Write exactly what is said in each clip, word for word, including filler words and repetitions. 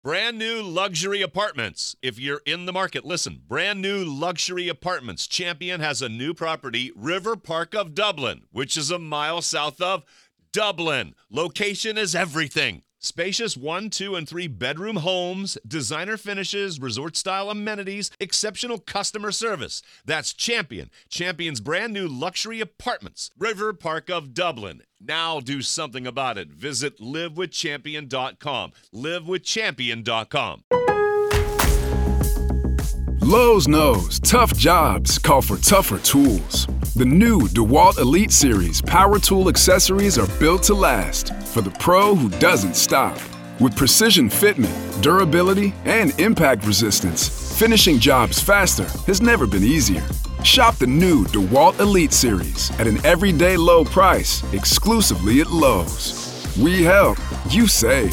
Brand new luxury apartments. If you're in the market, listen. Brand new luxury apartments. Champion has a new property, River Park of Dublin, which is a mile south of Dublin. Location is everything. Spacious one, two, and three bedroom homes, designer finishes, resort-style amenities, exceptional customer service. That's Champion. Champion's brand new luxury apartments. River Park of Dublin. Now do something about it. Visit live with champion dot com. live with champion dot com. Lowe's knows tough jobs call for tougher tools. The new DeWalt Elite Series power tool accessories are built to last for the pro who doesn't stop. With precision fitment, durability, and impact resistance, finishing jobs faster has never been easier. Shop the new DeWalt Elite Series at an everyday low price exclusively at Lowe's. We help, you save.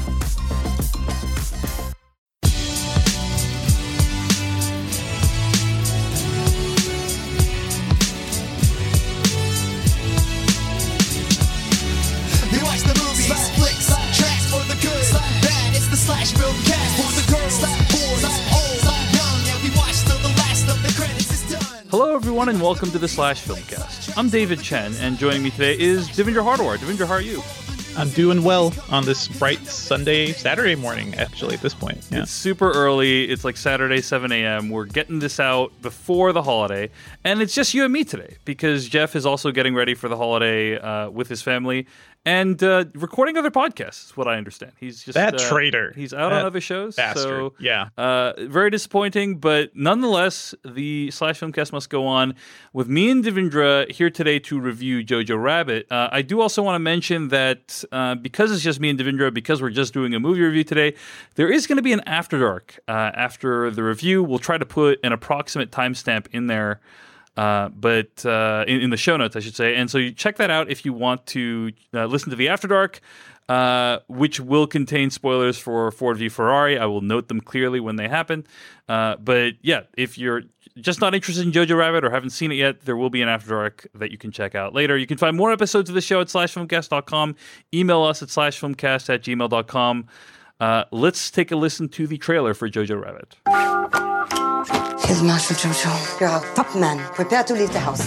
Hello, everyone, and welcome to the Slash Filmcast. I'm David Chen, and joining me today is Devindra Hardawar. Devindra, how are you? I'm doing well on this bright Sunday, Saturday morning, actually, at this point. Yeah. It's super early. It's like Saturday, seven a.m. We're getting this out before the holiday, and it's just you and me today because Jeff is also getting ready for the holiday uh, with his family and uh, recording other podcasts, is what I understand. He's just that uh, traitor. He's out that on other shows. Bastard. So, yeah. Uh, very disappointing, but nonetheless, the Slash Filmcast must go on with me and Devindra here today to review Jojo Rabbit. Uh, I do also want to mention that uh, because it's just me and Devindra, because we're just doing a movie review today, there is going to be an After Dark uh, after the review. We'll try to put an approximate timestamp in there. Uh, but uh, in, in the show notes, I should say. And so you check that out if you want to uh, listen to the After Dark, uh, which will contain spoilers for Ford v Ferrari. I will note them clearly when they happen. Uh, but yeah, if you're just not interested in Jojo Rabbit or haven't seen it yet, there will be an After Dark that you can check out later. You can find more episodes of the show at slash filmcast dot com. Email us at slash filmcast at gmail dot com. Uh, let's take a listen to the trailer for Jojo Rabbit. Here's Marshal Jojo. You're our top man. Prepare to leave the house.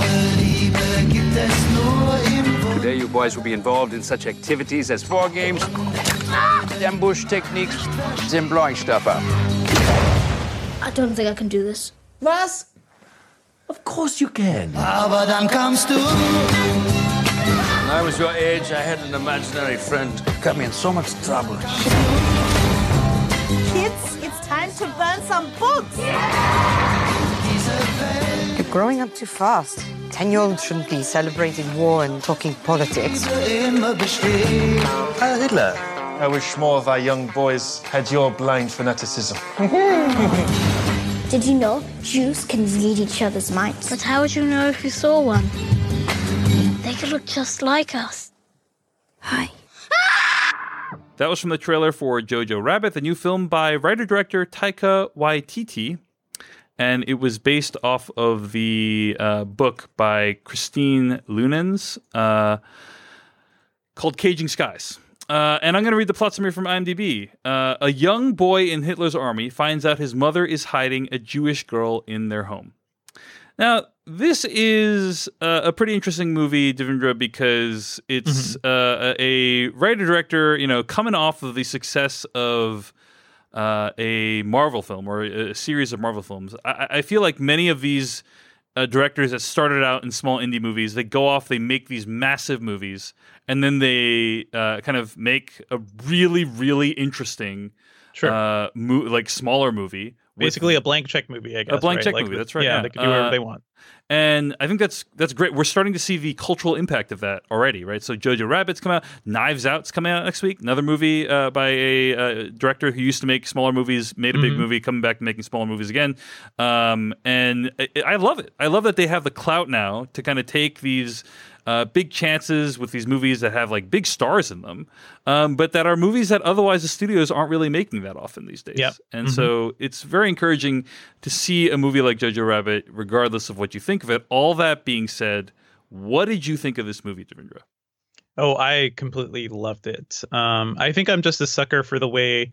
Today you boys will be involved in such activities as war games, ambush techniques, and blowing stuff up. I don't think I can do this. Was? Of course you can. When I was your age, I had an imaginary friend. Got me in so much trouble. Kids, it's time to burn some books. You're growing up too fast. Ten-year-olds shouldn't be celebrating war and talking politics. Heil Hitler. I wish more of our young boys had your blind fanaticism. Did you know Jews can read each other's minds? But how would you know if you saw one? They could look just like us. Hi. That was from the trailer for Jojo Rabbit, the new film by writer-director Taika Waititi. And it was based off of the uh, book by Christine Lunens uh, called Caging Skies. Uh, and I'm going to read the plot summary from IMDb. Uh, a young boy in Hitler's army finds out his mother is hiding a Jewish girl in their home. Now, this is uh, a pretty interesting movie, Devindra, because it's mm-hmm. uh, a writer-director, you know, coming off of the success of uh, a Marvel film or a, a series of Marvel films. I, I feel like many of these uh, directors that started out in small indie movies, they go off, they make these massive movies, and then they uh, kind of make a really, really interesting, sure. uh, mo- like smaller movie. Basically a blank check movie, I guess. A blank right? check like, movie, that's right. Yeah, yeah. they can do whatever uh, they want. And I think that's that's great. We're starting to see the cultural impact of that already, right? So Jojo Rabbit's come out. Knives Out's coming out next week. Another movie uh, by a uh, director who used to make smaller movies, made a big mm-hmm. movie, coming back to making smaller movies again. Um, and I, I love it. I love that they have the clout now to kind of take these Uh, big chances with these movies that have like big stars in them, um, but that are movies that otherwise the studios aren't really making that often these days. Yep. And mm-hmm. so it's very encouraging to see a movie like Jojo Rabbit, regardless of what you think of it. All that being said, what did you think of this movie, Devindra? Oh, I completely loved it. Um, I think I'm just a sucker for the way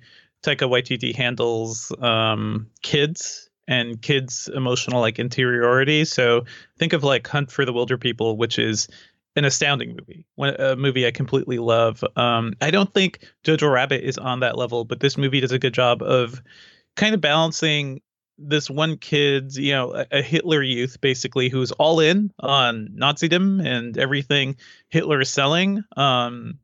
Taika Waititi handles um, kids and kids' emotional like interiority. So think of like Hunt for the Wilder People, which is an astounding movie, a movie I completely love. Um, I don't think Jojo Rabbit is on that level, but this movie does a good job of kind of balancing this one kid's, you know, a, a Hitler youth, basically, who's all in on Nazism and everything Hitler is selling, um,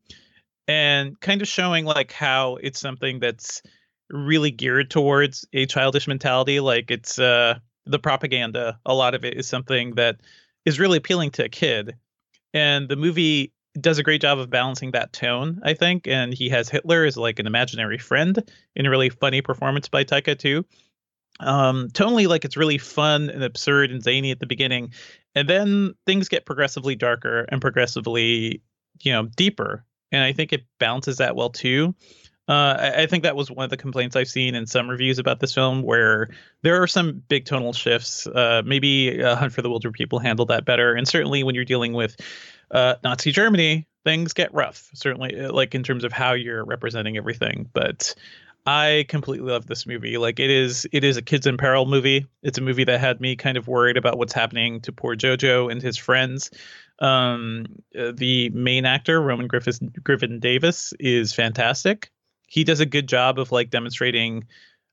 and kind of showing like how it's something that's really geared towards a childish mentality. Like it's uh, the propaganda. A lot of it is something that is really appealing to a kid. And the movie does a great job of balancing that tone, I think. And he has Hitler as like an imaginary friend in a really funny performance by Taika too. Um, tonally, like it's really fun and absurd and zany at the beginning. And then things get progressively darker and progressively, you know, deeper. And I think it balances that well too. Uh, I, I think that was one of the complaints I've seen in some reviews about this film, where there are some big tonal shifts. Uh, maybe uh, Hunt for the Wilder People handled that better. And certainly when you're dealing with uh, Nazi Germany, things get rough, certainly like in terms of how you're representing everything. But I completely love this movie. Like it is it is a kids in peril movie. It's a movie that had me kind of worried about what's happening to poor Jojo and his friends. Um, uh, the main actor, Roman Griffith, Griffin Davis, is fantastic. He does a good job of like demonstrating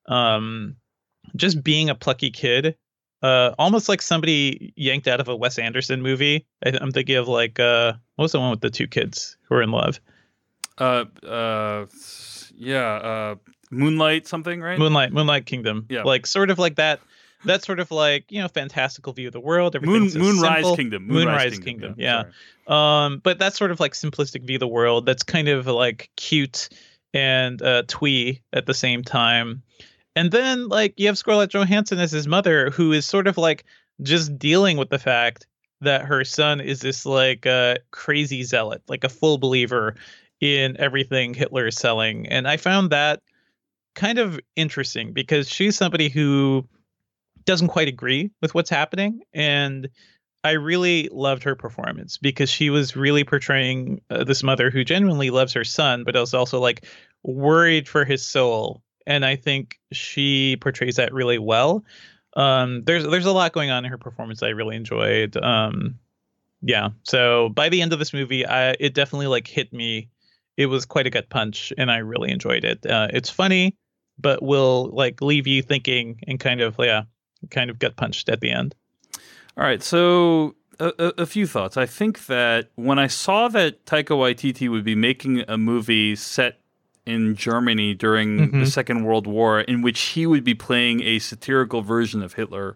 um, just being a plucky kid, uh, almost like somebody yanked out of a Wes Anderson movie. I, I'm thinking of like, uh, what was the one with the two kids who are in love? Uh, uh, yeah, uh, Moonlight something, right? Moonlight, Moonlight Kingdom. Yeah. Like sort of like that. That sort of like, you know, fantastical view of the world. Moon, so Moonrise simple. Kingdom. Moonrise, Moonrise Kingdom. Kingdom. Yeah. yeah. Um, but that's sort of like simplistic view of the world. That's kind of like cute and uh, twee at the same time. And then like you have Scarlett Johansson as his mother, who is sort of like just dealing with the fact that her son is this like uh, crazy zealot, like a full believer in everything Hitler is selling. And I found that kind of interesting because she's somebody who doesn't quite agree with what's happening. And I really loved her performance because she was really portraying uh, this mother who genuinely loves her son, but is also like worried for his soul. And I think she portrays that really well. Um, there's there's a lot going on in her performance I really enjoyed. Um, yeah. So by the end of this movie, I, it definitely like hit me. It was quite a gut punch, and I really enjoyed it. Uh, it's funny, but will like leave you thinking and kind of yeah, kind of gut punched at the end. All right, so a, a, a few thoughts. I think that when I saw that Taika Waititi would be making a movie set in Germany during mm-hmm. the Second World War, in which he would be playing a satirical version of Hitler,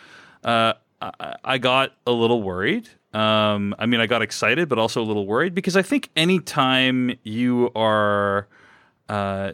uh, I, I got a little worried. Um, I mean, I got excited, but also a little worried because I think anytime you are uh,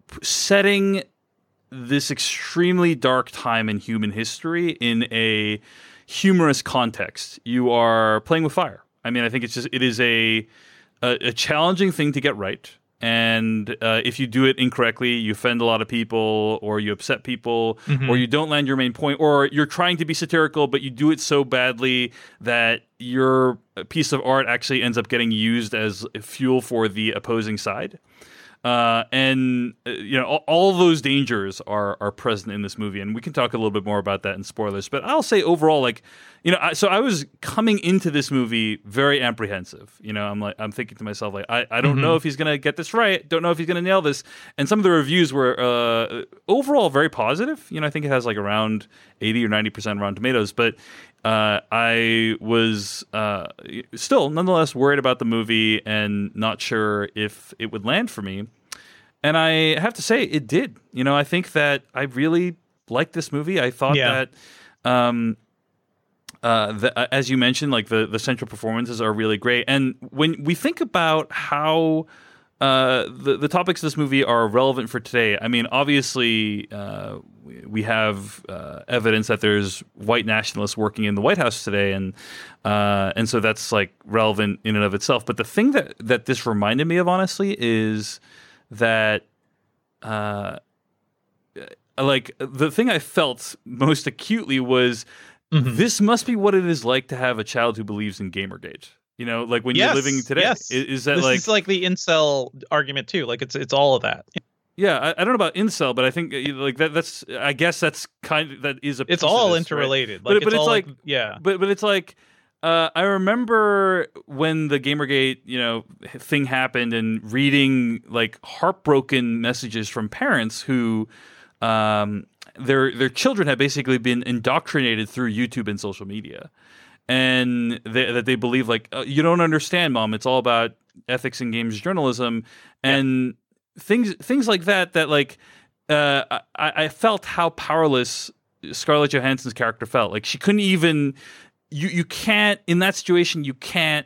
setting this extremely dark time in human history in a humorous context, you are playing with fire. I mean, I think it's just it is a a, a challenging thing to get right, and uh, if you do it incorrectly, you offend a lot of people, or you upset people, mm-hmm. or you don't land your main point, or you're trying to be satirical, but you do it so badly that your piece of art actually ends up getting used as fuel for the opposing side. Uh, and uh, you know, all, all those dangers are are present in this movie, and we can talk a little bit more about that in spoilers. But I'll say overall, like, you know, I, so I was coming into this movie very apprehensive. You know, I'm like, I'm thinking to myself, like, I, I don't mm-hmm. know if he's gonna get this right. Don't know if he's gonna nail this. And some of the reviews were uh, overall very positive. You know, I think it has like around eighty or ninety percent Rotten Tomatoes, but. Uh, I was uh, still nonetheless worried about the movie and not sure if it would land for me. And I have to say it did. You know, I think that I really liked this movie. I thought yeah. that, um, uh, the, as you mentioned, like the, the central performances are really great. And when we think about how uh, the, the topics of this movie are relevant for today, I mean, obviously, uh, we have uh, evidence that there's white nationalists working in the White House today, and uh, and so that's like relevant in and of itself. But the thing that, that this reminded me of, honestly, is that uh, like the thing I felt most acutely was mm-hmm. this must be what it is like to have a child who believes in Gamergate. You know, like when yes, you're living today, yes. is, is that this like is like the incel argument too? Like it's it's all of that. Yeah, I, I don't know about incel, but I think uh, like that. That's I guess that's kind of that is a. It's piece all of this, interrelated. Right? Like, but it's but it's all like, like yeah. But but it's like uh, I remember when the Gamergate you know thing happened and reading like heartbroken messages from parents who um, their their children had basically been indoctrinated through YouTube and social media, and they, that they believe like uh, you don't understand, Mom. It's all about ethics in games journalism and. Yeah. Things things like that that like uh, I, I felt how powerless Scarlett Johansson's character felt. Like she couldn't even you you can't in that situation you can't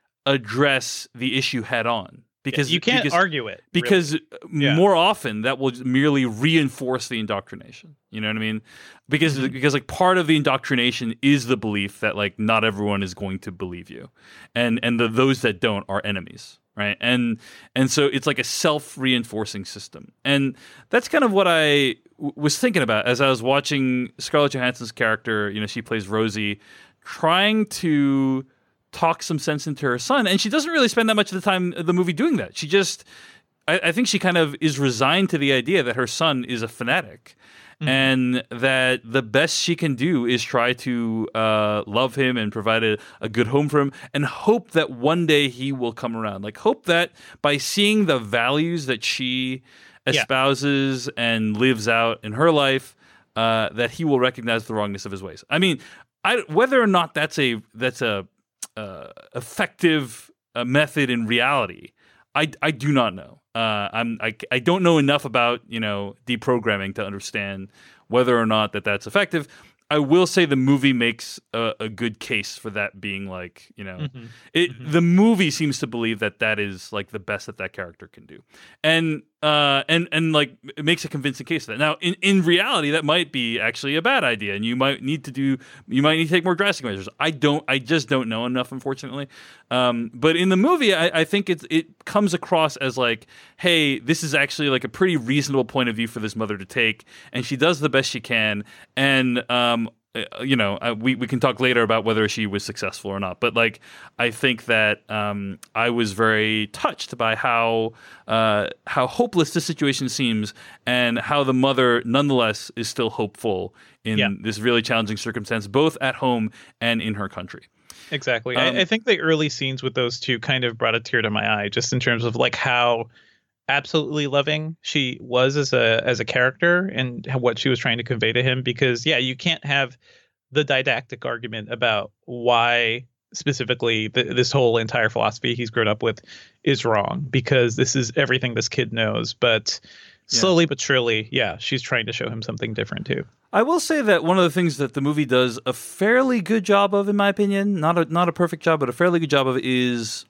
address the issue head on because yeah, you can't because, argue it because really. yeah. more often that will merely reinforce the indoctrination. You know what I mean? Because mm-hmm. because like part of the indoctrination is the belief that like not everyone is going to believe you, and and the those that don't are enemies. Right. And and so it's like a self-reinforcing system. And that's kind of what I w- was thinking about as I was watching Scarlett Johansson's character. You know, she plays Rosie, trying to talk some sense into her son. And she doesn't really spend that much of the time of the movie doing that. She just, I, I think she kind of is resigned to the idea that her son is a fanatic. Mm-hmm. And that the best she can do is try to uh, love him and provide a, a good home for him and hope that one day he will come around. Like, hope that by seeing the values that she espouses yeah. and lives out in her life, uh, that he will recognize the wrongness of his ways. I mean, I, whether or not that's a that's a uh, effective uh, method in reality, I, I do not know. Uh, I'm I, I don't know enough about you know deprogramming to understand whether or not that that's effective. I will say the movie makes a, a good case for that being like you know mm-hmm. it. Mm-hmm. The movie seems to believe that that is like the best that that character can do, and uh and and like it makes a convincing case of that. Now in, in reality, that might be actually a bad idea, and you might need to do you might need to take more drastic measures. I don't I just don't know enough, unfortunately. Um, but in the movie, I, I think it it comes across as like, hey, this is actually like a pretty reasonable point of view for this mother to take, and she does the best she can, and um. You know, uh, we, we can talk later about whether she was successful or not. But like, I think that um, I was very touched by how uh, how hopeless this situation seems, and how the mother, nonetheless, is still hopeful in yeah. this really challenging circumstance, both at home and in her country. Exactly. Um, I, I think the early scenes with those two kind of brought a tear to my eye, just in terms of like how absolutely loving she was as a as a character and what she was trying to convey to him. Because yeah, you can't have the didactic argument about why specifically the, this whole entire philosophy he's grown up with is wrong, because this is everything this kid knows. But slowly yeah. but surely, yeah, she's trying to show him something different too. I will say that one of the things that the movie does a fairly good job of, in my opinion, not a not a perfect job, but a fairly good job of, is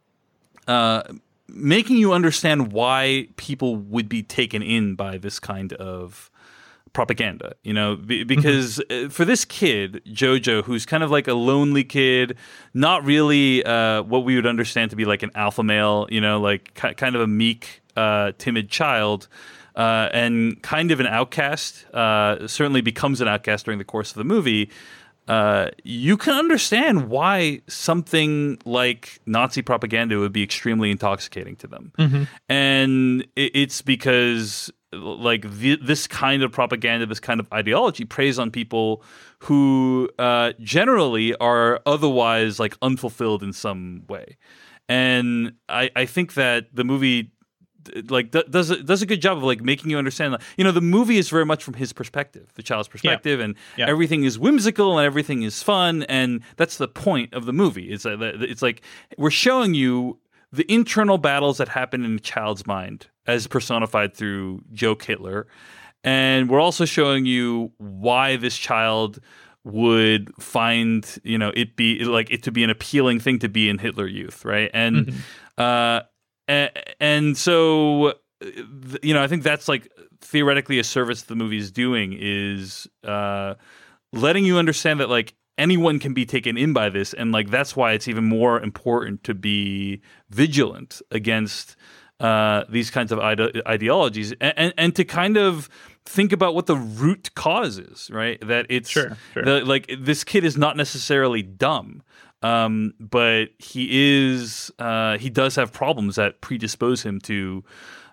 uh making you understand why people would be taken in by this kind of propaganda, you know, because mm-hmm. for this kid, Jojo, who's kind of like a lonely kid, not really uh, what we would understand to be like an alpha male, you know, like ki- kind of a meek, uh, timid child, uh, and kind of an outcast, uh, certainly becomes an outcast during the course of the movie. Uh, you can understand why something like Nazi propaganda would be extremely intoxicating to them. Mm-hmm. And it, it's because like the, this kind of propaganda, this kind of ideology preys on people who uh, generally are otherwise like unfulfilled in some way. And I, I think that the movie like does a, does a good job of like making you understand, like, you know, the movie is very much from his perspective, the child's perspective, yeah. and yeah. everything is whimsical and everything is fun, and that's the point of the movie. It's uh, it's like we're showing you the internal battles that happen in a child's mind as personified through Joke Hitler, and we're also showing you why this child would find, you know, it be like it to be an appealing thing to be in Hitler Youth, right? And mm-hmm. uh And so, you know, I think that's like theoretically a service the movie is doing, is uh, letting you understand that like anyone can be taken in by this. And like that's why it's even more important to be vigilant against uh, these kinds of ide- ideologies and, and, and to kind of think about what the root cause is, right? That it's sure, sure. The, like this kid is not necessarily dumb. Um, but he is, uh, he does have problems that predispose him to,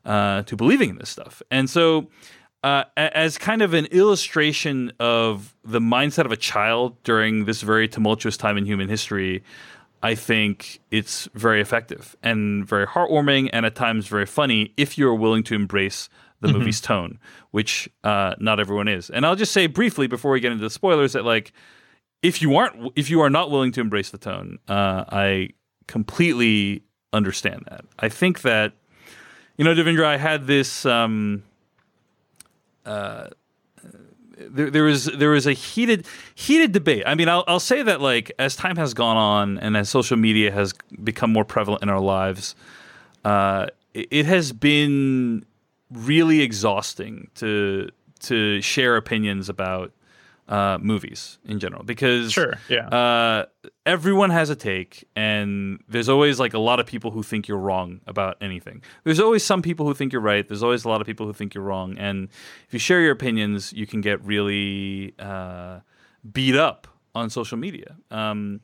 uh, to believing in this stuff. And so, uh, as kind of an illustration of the mindset of a child during this very tumultuous time in human history, I think it's very effective and very heartwarming, and at times very funny if you're willing to embrace the mm-hmm. movie's tone, which uh, not everyone is. And I'll just say briefly before we get into the spoilers that, like, if you aren't, if you are not willing to embrace the tone, uh, I completely understand that. I think that, you know, Devindra, I had this. Um, uh, there, there was there was a heated heated debate. I mean, I'll I'll say that, like, as time has gone on and as social media has become more prevalent in our lives, uh, it, it has been really exhausting to to share opinions about uh, movies in general, because sure, yeah, uh, everyone has a take, and there's always like a lot of people who think you're wrong about anything. There's always some people who think you're right. There's always a lot of people who think you're wrong, and if you share your opinions, you can get really uh, beat up on social media. Um,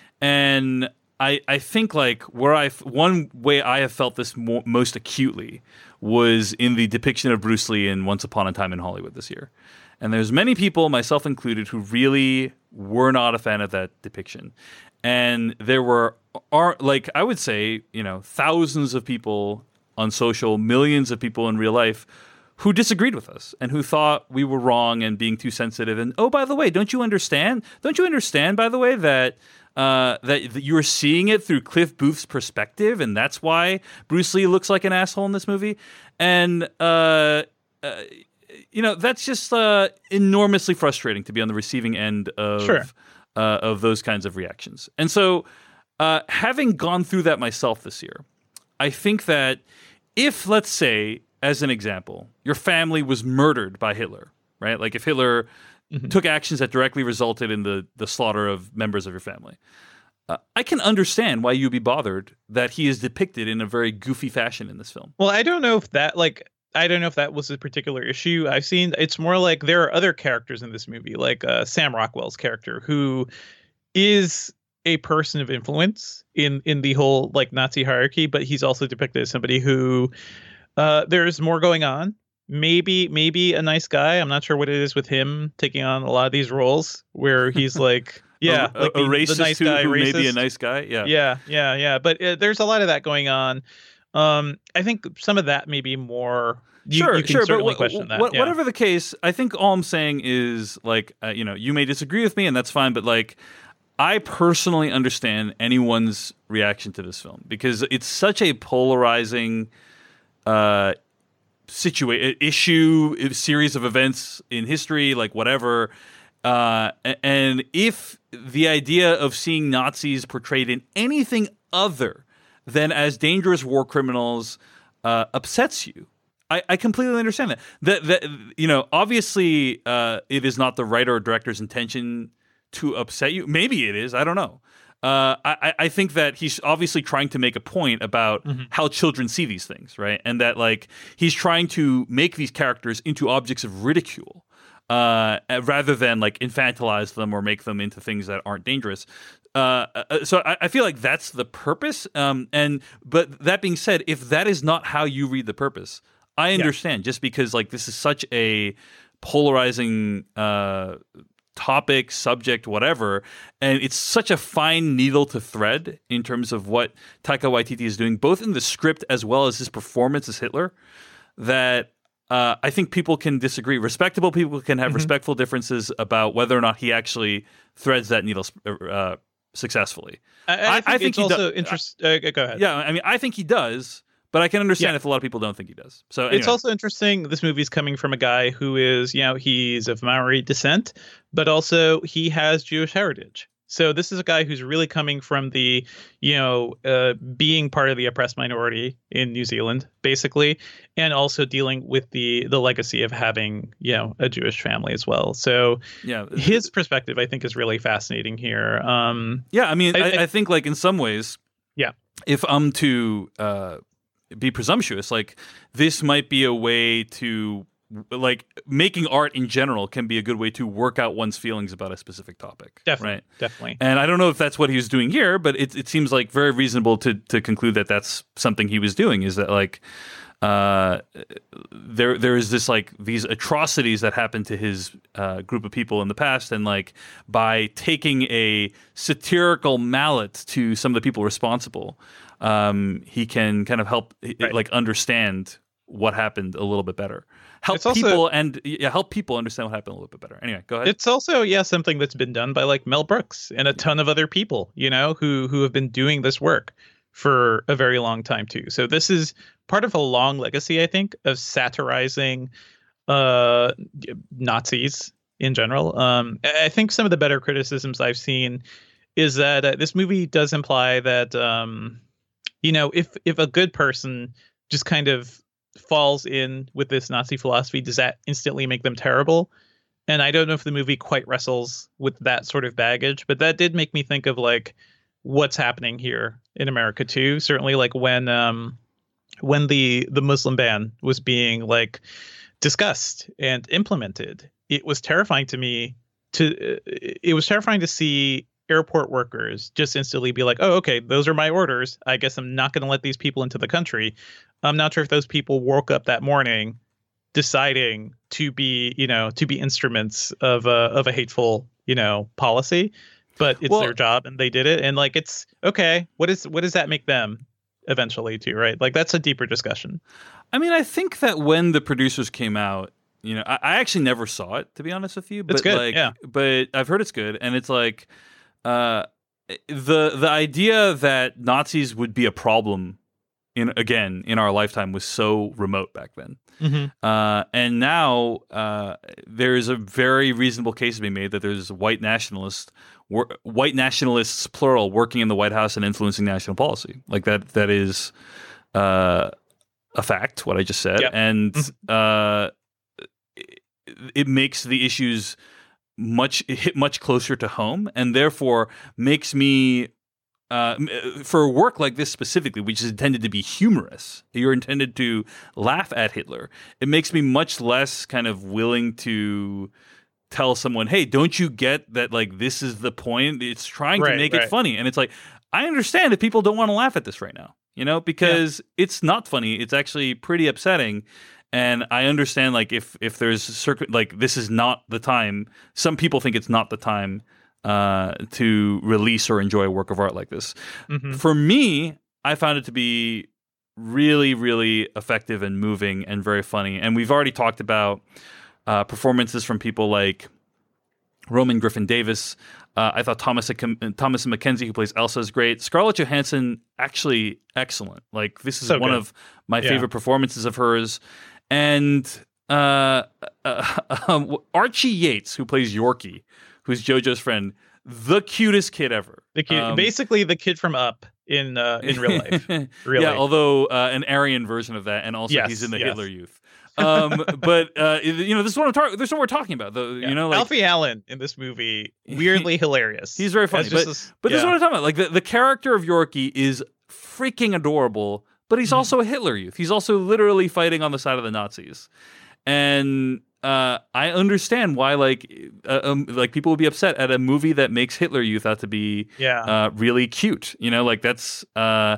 and I I think like where I one way I have felt this mo- most acutely was in the depiction of Bruce Lee in Once Upon a Time in Hollywood this year. And there's many people, myself included, who really were not a fan of that depiction. And there were, are like, I would say, you know, thousands of people on social, millions of people in real life who disagreed with us and who thought we were wrong and being too sensitive. And, oh, by the way, don't you understand? Don't you understand, by the way, that Uh, that, that you were seeing it through Cliff Booth's perspective, and that's why Bruce Lee looks like an asshole in this movie. And uh, uh, you know, that's just uh, enormously frustrating to be on the receiving end of sure. uh, of those kinds of reactions. And so, uh, having gone through that myself this year, I think that if, let's say, as an example, your family was murdered by Hitler, right? Like if Hitler Mm-hmm. took actions that directly resulted in the, the slaughter of members of your family. Uh, I can understand why you'd be bothered that he is depicted in a very goofy fashion in this film. Well, I don't know if that, like, I don't know if that was a particular issue I've seen. It's more like there are other characters in this movie, like uh, Sam Rockwell's character, who is a person of influence in, in the whole, like, Nazi hierarchy, but he's also depicted as somebody who uh, there's more going on. Maybe, maybe a nice guy. I'm not sure what it is with him taking on a lot of these roles where he's like, yeah, a, like a, the, a racist the nice who, guy, who racist. may be a nice guy. Yeah, yeah, yeah, yeah. But uh, there's a lot of that going on. Um, I think some of that may be more. You, sure, you can sure, certainly but question that. What, yeah. Whatever the case, I think all I'm saying is, like, uh, you know, you may disagree with me, and that's fine. But, like, I personally understand anyone's reaction to this film because it's such a polarizing uh, situation, issue, a series of events in history, like whatever. Uh, and if the idea of seeing Nazis portrayed in anything other than as dangerous war criminals uh, upsets you, I, I completely understand that. That, that you know, obviously, uh, it is not the writer or director's intention to upset you. Maybe it is. I don't know. Uh, I, I think that he's obviously trying to make a point about mm-hmm. how children see these things, right? And that, like, he's trying to make these characters into objects of ridicule uh, rather than, like, infantilize them or make them into things that aren't dangerous. Uh, so I, I feel like that's the purpose. Um, and but that being said, if that is not how you read the purpose, I understand. Yeah. Just because, like, this is such a polarizing uh topic, subject, whatever, and it's such a fine needle to thread in terms of what Taika Waititi is doing, both in the script as well as his performance as Hitler, that uh, I think people can disagree. Respectable people can have mm-hmm. respectful differences about whether or not he actually threads that needle uh, successfully. I, I, think, I think it's he also do- interesting. Uh, go ahead. Yeah, I mean, I think he does. But I can understand yeah. if a lot of people don't think he does. So anyway. It's also interesting. This movie's coming from a guy who is, you know, he's of Maori descent, but also he has Jewish heritage. So this is a guy who's really coming from the, you know, uh, being part of the oppressed minority in New Zealand, basically, and also dealing with the the legacy of having, you know, a Jewish family as well. So yeah, his perspective, I think, is really fascinating here. Um, yeah, I mean, I, I, I, I think, like, in some ways, yeah, if I'm to uh, be presumptuous, like, this might be a way to, like, making art in general can be a good way to work out one's feelings about a specific topic. Definitely, right? definitely. And I don't know if that's what he was doing here, but it, it seems like very reasonable to to conclude that that's something he was doing. Is that, like, uh, there there is this like these atrocities that happened to his uh, group of people in the past, and like by taking a satirical mallet to some of the people responsible, um, he can kind of help right. like understand what happened a little bit better. Help it's also, people and yeah, help people understand what happened a little bit better. Anyway, go ahead. It's also yeah something that's been done by like Mel Brooks and a ton of other people, you know, who who have been doing this work for a very long time too. So this is part of a long legacy, I think, of satirizing uh, Nazis in general. Um, I think some of the better criticisms I've seen is that uh, this movie does imply that um, you know if if a good person just kind of falls in with this Nazi philosophy, does that instantly make them terrible? And I don't know if the movie quite wrestles with that sort of baggage, but that did make me think of like what's happening here in America too. Certainly like when um when the the Muslim ban was being like discussed and implemented, it was terrifying to me to it was terrifying to see airport workers just instantly be like, oh, okay, those are my orders. I guess I'm not going to let these people into the country. I'm not sure if those people woke up that morning deciding to be, you know, to be instruments of a, of a hateful, you know, policy, but it's well, their job and they did it. And like, it's okay. What is, what does that make them eventually too? Right. Like that's a deeper discussion. I mean, I think that when the producers came out, you know, I, I actually never saw it, to be honest with you, but it's good, like, yeah. but I've heard it's good. And it's like, uh, the, the idea that Nazis would be a problem in again in our lifetime was so remote back then, mm-hmm. uh, and now uh, there's a very reasonable case to be made that there's white nationalists, wor- white nationalists plural, working in the White House and influencing national policy. Like that, that is uh, a fact. What I just said, yep. and uh, it, it makes the issues much hit much closer to home, and therefore makes me. Uh, for a work like this specifically, which is intended to be humorous, you're intended to laugh at Hitler. It makes me much less kind of willing to tell someone, hey, don't you get that, like, this is the point? It's trying right, to make right. it funny. And it's like, I understand if people don't want to laugh at this right now, you know, because yeah. it's not funny. It's actually pretty upsetting. And I understand, like, if, if there's circuit, like, this is not the time. Some people think it's not the time Uh, to release or enjoy a work of art like this. Mm-hmm. For me, I found it to be really, really effective and moving and very funny. And we've already talked about uh, performances from people like Roman Griffin Davis. Uh, I thought Thomas Thomas McKenzie, who plays Elsa, is great. Scarlett Johansson, actually excellent. Like this is so one good. of my yeah. favorite performances of hers. And uh, uh, um, Archie Yates, who plays Yorkie, who's JoJo's friend, the cutest kid ever. The kid, um, basically the kid from Up in uh, in real life. Really. Yeah, although uh, an Aryan version of that, and also yes, he's in the yes. Hitler Youth. Um, but uh, you know, this is what I'm talking. This is what we're talking about. The, yeah. You know, like, Alfie Allen in this movie, weirdly hilarious. He's very funny. But, a, but yeah. this is what I'm talking about. Like the, the character of Yorkie is freaking adorable, but he's mm-hmm. also a Hitler Youth. He's also literally fighting on the side of the Nazis, and. Uh, I understand why, like, uh, um, like people would be upset at a movie that makes Hitler Youth out to be, yeah. uh, really cute. You know, like that's. Uh,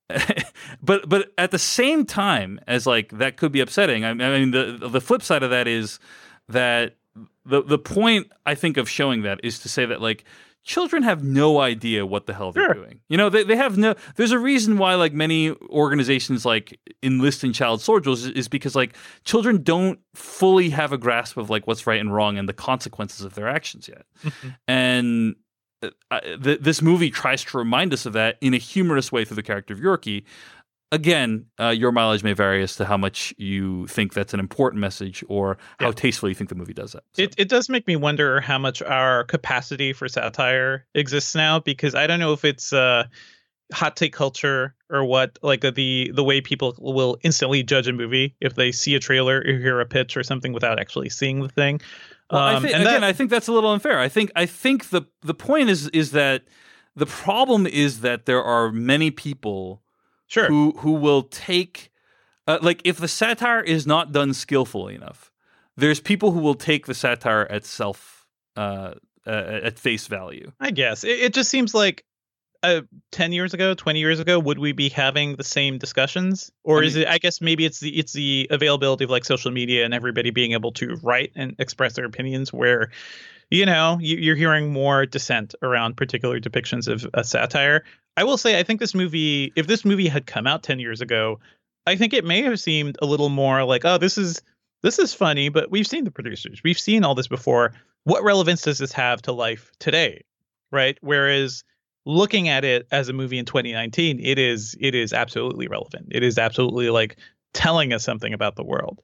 but but at the same time as like that could be upsetting. I, I mean, the the flip side of that is that the the point I think of showing that is to say that like. Children have no idea what the hell they're sure. doing. You know, they, they have no, there's a reason why like many organizations like enlist in child soldiers is, is because like children don't fully have a grasp of like what's right and wrong and the consequences of their actions yet. Mm-hmm. And uh, th- this movie tries to remind us of that in a humorous way through the character of Yorkie. Again, uh, your mileage may vary as to how much you think that's an important message or how yeah. tastefully you think the movie does that. So. It it does make me wonder how much our capacity for satire exists now, because I don't know if it's uh, hot take culture or what, like the the way people will instantly judge a movie if they see a trailer or hear a pitch or something without actually seeing the thing. Well, um, I think, and again, that, I think that's a little unfair. I think I think the the point is is that the problem is that there are many people. Sure. Who who will take uh, like if the satire is not done skillfully enough, there's people who will take the satire at self uh, uh, at face value. I guess it, it just seems like uh, ten years ago, twenty years ago, would we be having the same discussions? Or I mean, is it, I guess maybe it's the it's the availability of like social media and everybody being able to write and express their opinions where, you know, you, you're hearing more dissent around particular depictions of a satire. I will say, I think this movie, if this movie had come out ten years ago, I think it may have seemed a little more like, oh, this is this is funny, but we've seen the producers. We've seen all this before. What relevance does this have to life today? Right. Whereas looking at it as a movie in twenty nineteen, it is it is absolutely relevant. It is absolutely like telling us something about the world.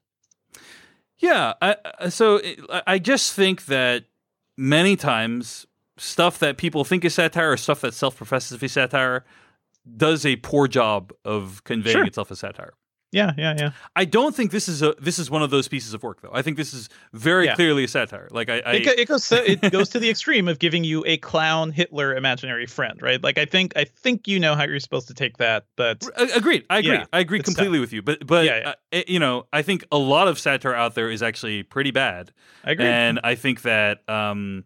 Yeah. I, so I just think that many times stuff that people think is satire or stuff that self-professes to be satire does a poor job of conveying Sure. itself as satire. Yeah, yeah, yeah. I don't think this is a this is one of those pieces of work, though. I think this is very Yeah. clearly a satire. Like I, I It, go- it goes so, it goes to the extreme of giving you a clown Hitler imaginary friend, right? Like I think I think you know how you're supposed to take that, but A- Agreed. I agree. Yeah, I agree it's completely tough. with you. But but Yeah, yeah. uh, it- you know, I think a lot of satire out there is actually pretty bad. I agree. And I think that um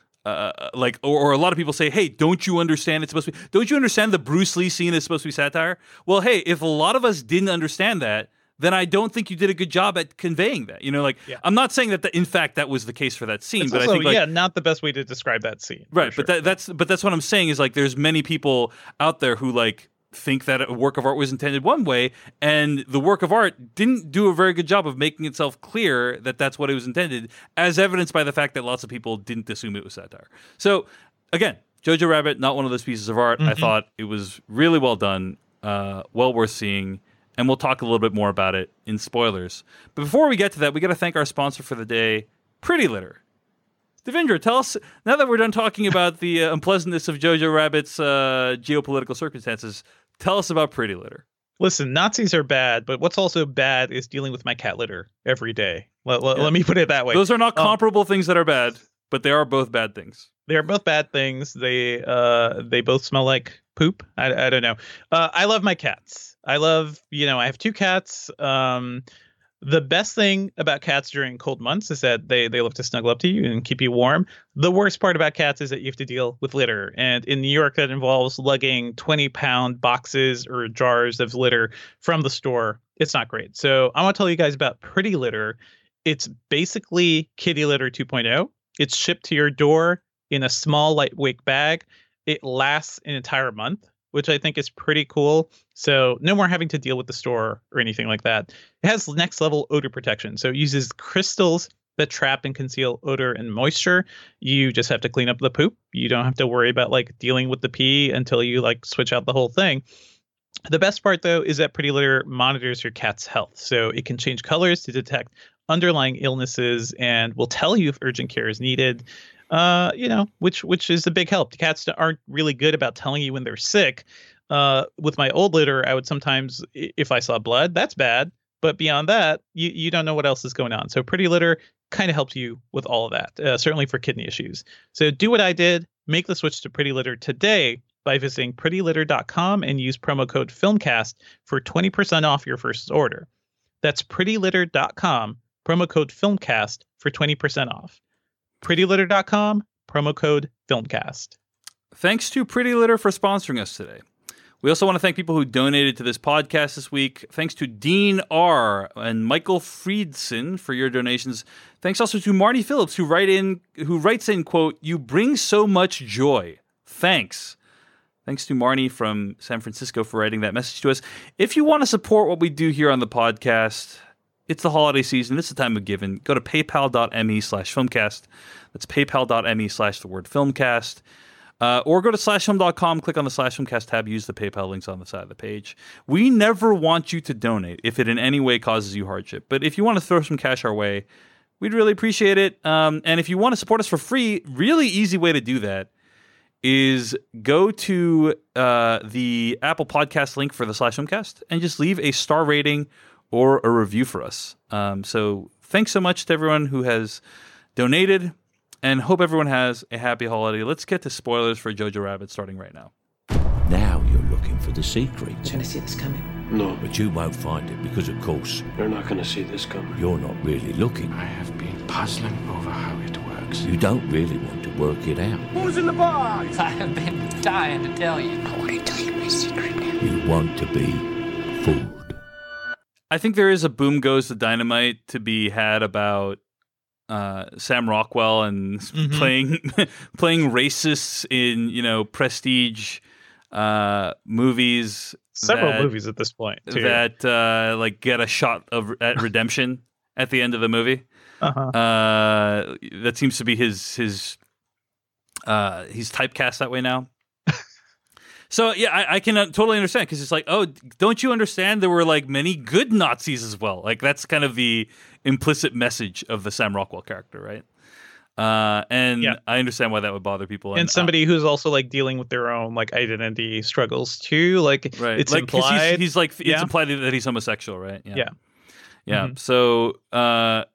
uh, like or, or a lot of people say, "Hey, don't you understand it's supposed to be Don't you understand the Bruce Lee scene is supposed to be satire?" Well, hey, if a lot of us didn't understand that, then I don't think you did a good job at conveying that. You know, like Yeah. I'm not saying that the, in fact that was the case for that scene, it's but also, I think like yeah, not the best way to describe that scene. for Right, sure. but that, that's but that's what I'm saying is like there's many people out there who like think that a work of art was intended one way, and the work of art didn't do a very good job of making itself clear that that's what it was intended, as evidenced by the fact that lots of people didn't assume it was satire. So again, Jojo Rabbit, not one of those pieces of art. I Mm-hmm. thought it was really well done, uh, well worth seeing. And we'll talk a little bit more about it in spoilers. But before we get to that, we got to thank our sponsor for the day, Pretty Litter. Devindra, tell us, now that we're done talking about the uh, unpleasantness of Jojo Rabbit's uh, geopolitical circumstances, tell us about Pretty Litter. Listen, Nazis are bad, but what's also bad is dealing with my cat litter every day. Let, let, let me put it that way. Those are not Um, comparable things that are bad, but they are both bad things. They are both bad things. They uh they both smell like poop. I, I don't know. Uh, I love my cats. I love, you know, I have two cats. Um, the best thing about cats during cold months is that they they love to snuggle up to you and keep you warm. The worst part about cats is that you have to deal with litter. And in New York, that involves lugging twenty pound boxes or jars of litter from the store. It's not great. So I want to tell you guys about Pretty Litter. It's basically kitty litter two point oh. It's shipped to your door in a small, lightweight bag. It lasts an entire month, which I think is pretty cool. So no more having to deal with the store or anything like that. It has next level odor protection. So it uses crystals that trap and conceal odor and moisture. You just have to clean up the poop. You don't have to worry about like dealing with the pee until you like switch out the whole thing. The best part, though, is that Pretty Litter monitors your cat's health. So it can change colors to detect underlying illnesses and will tell you if urgent care is needed. Uh, you know, which which is a big help. The cats aren't really good about telling you when they're sick. Uh, with my old litter, I would sometimes, i- if I saw blood, that's bad. But beyond that, you, you don't know what else is going on. So Pretty Litter kind of helps you with all of that, uh, certainly for kidney issues. So do what I did. Make the switch to Pretty Litter today by visiting pretty litter dot com and use promo code FILMCAST for twenty percent off your first order. That's pretty litter dot com, promo code FILMCAST for twenty percent off. pretty litter dot com, promo code FILMCAST. Thanks to Pretty Litter for sponsoring us today. We also want to thank people who donated to this podcast this week. Thanks to Dean R. and Michael Friedson for your donations. Thanks also to Marty Phillips, who write in, who writes in, quote, "You bring so much joy. Thanks." Thanks to Marnie from San Francisco for writing that message to us. If you want to support what we do here on the podcast, it's the holiday season. It's the time of giving. Go to paypal.me slash filmcast. That's paypal.me slash the word filmcast. Uh, or go to slash film dot com, click on the slash filmcast tab, use the PayPal links on the side of the page. We never want you to donate if it in any way causes you hardship. But if you want to throw some cash our way, we'd really appreciate it. Um, and if you want to support us for free, really easy way to do that is go to uh, the Apple Podcast link for the slash filmcast and just leave a star rating or a review for us. Um, so thanks so much to everyone who has donated, and hope everyone has a happy holiday. Let's get to spoilers for Jojo Rabbit starting right now. Now you're looking for the secret. You're going to see this coming. No. But you won't find it because, of course, You're not going to see this coming. you're not really looking. I have been puzzling over how it works. politics. You don't really want to work it out. Who's in the box? I have been dying to tell you. I want to tell you my secret now. You want to be fooled. I think there is a Boom Goes the Dynamite to be had about uh, Sam Rockwell and mm-hmm. playing playing racists in, you know, prestige uh, movies. Several that, movies at this point, too. That, uh, like, get a shot of at redemption at the end of the movie. Uh-huh. Uh, that seems to be his, his uh, he's typecast that way now. So, yeah, I, I can uh, totally understand, because it's like, oh, don't you understand there were, like, many good Nazis as well? Like, that's kind of the implicit message of the Sam Rockwell character, right? Uh, and yeah. I understand why that would bother people. And, and somebody uh, who's also like dealing with their own like identity struggles too. Like right. it's like, implied. He's, he's like, it's yeah. implied that he's homosexual, right? Yeah. Yeah. yeah. Mm-hmm. So, uh,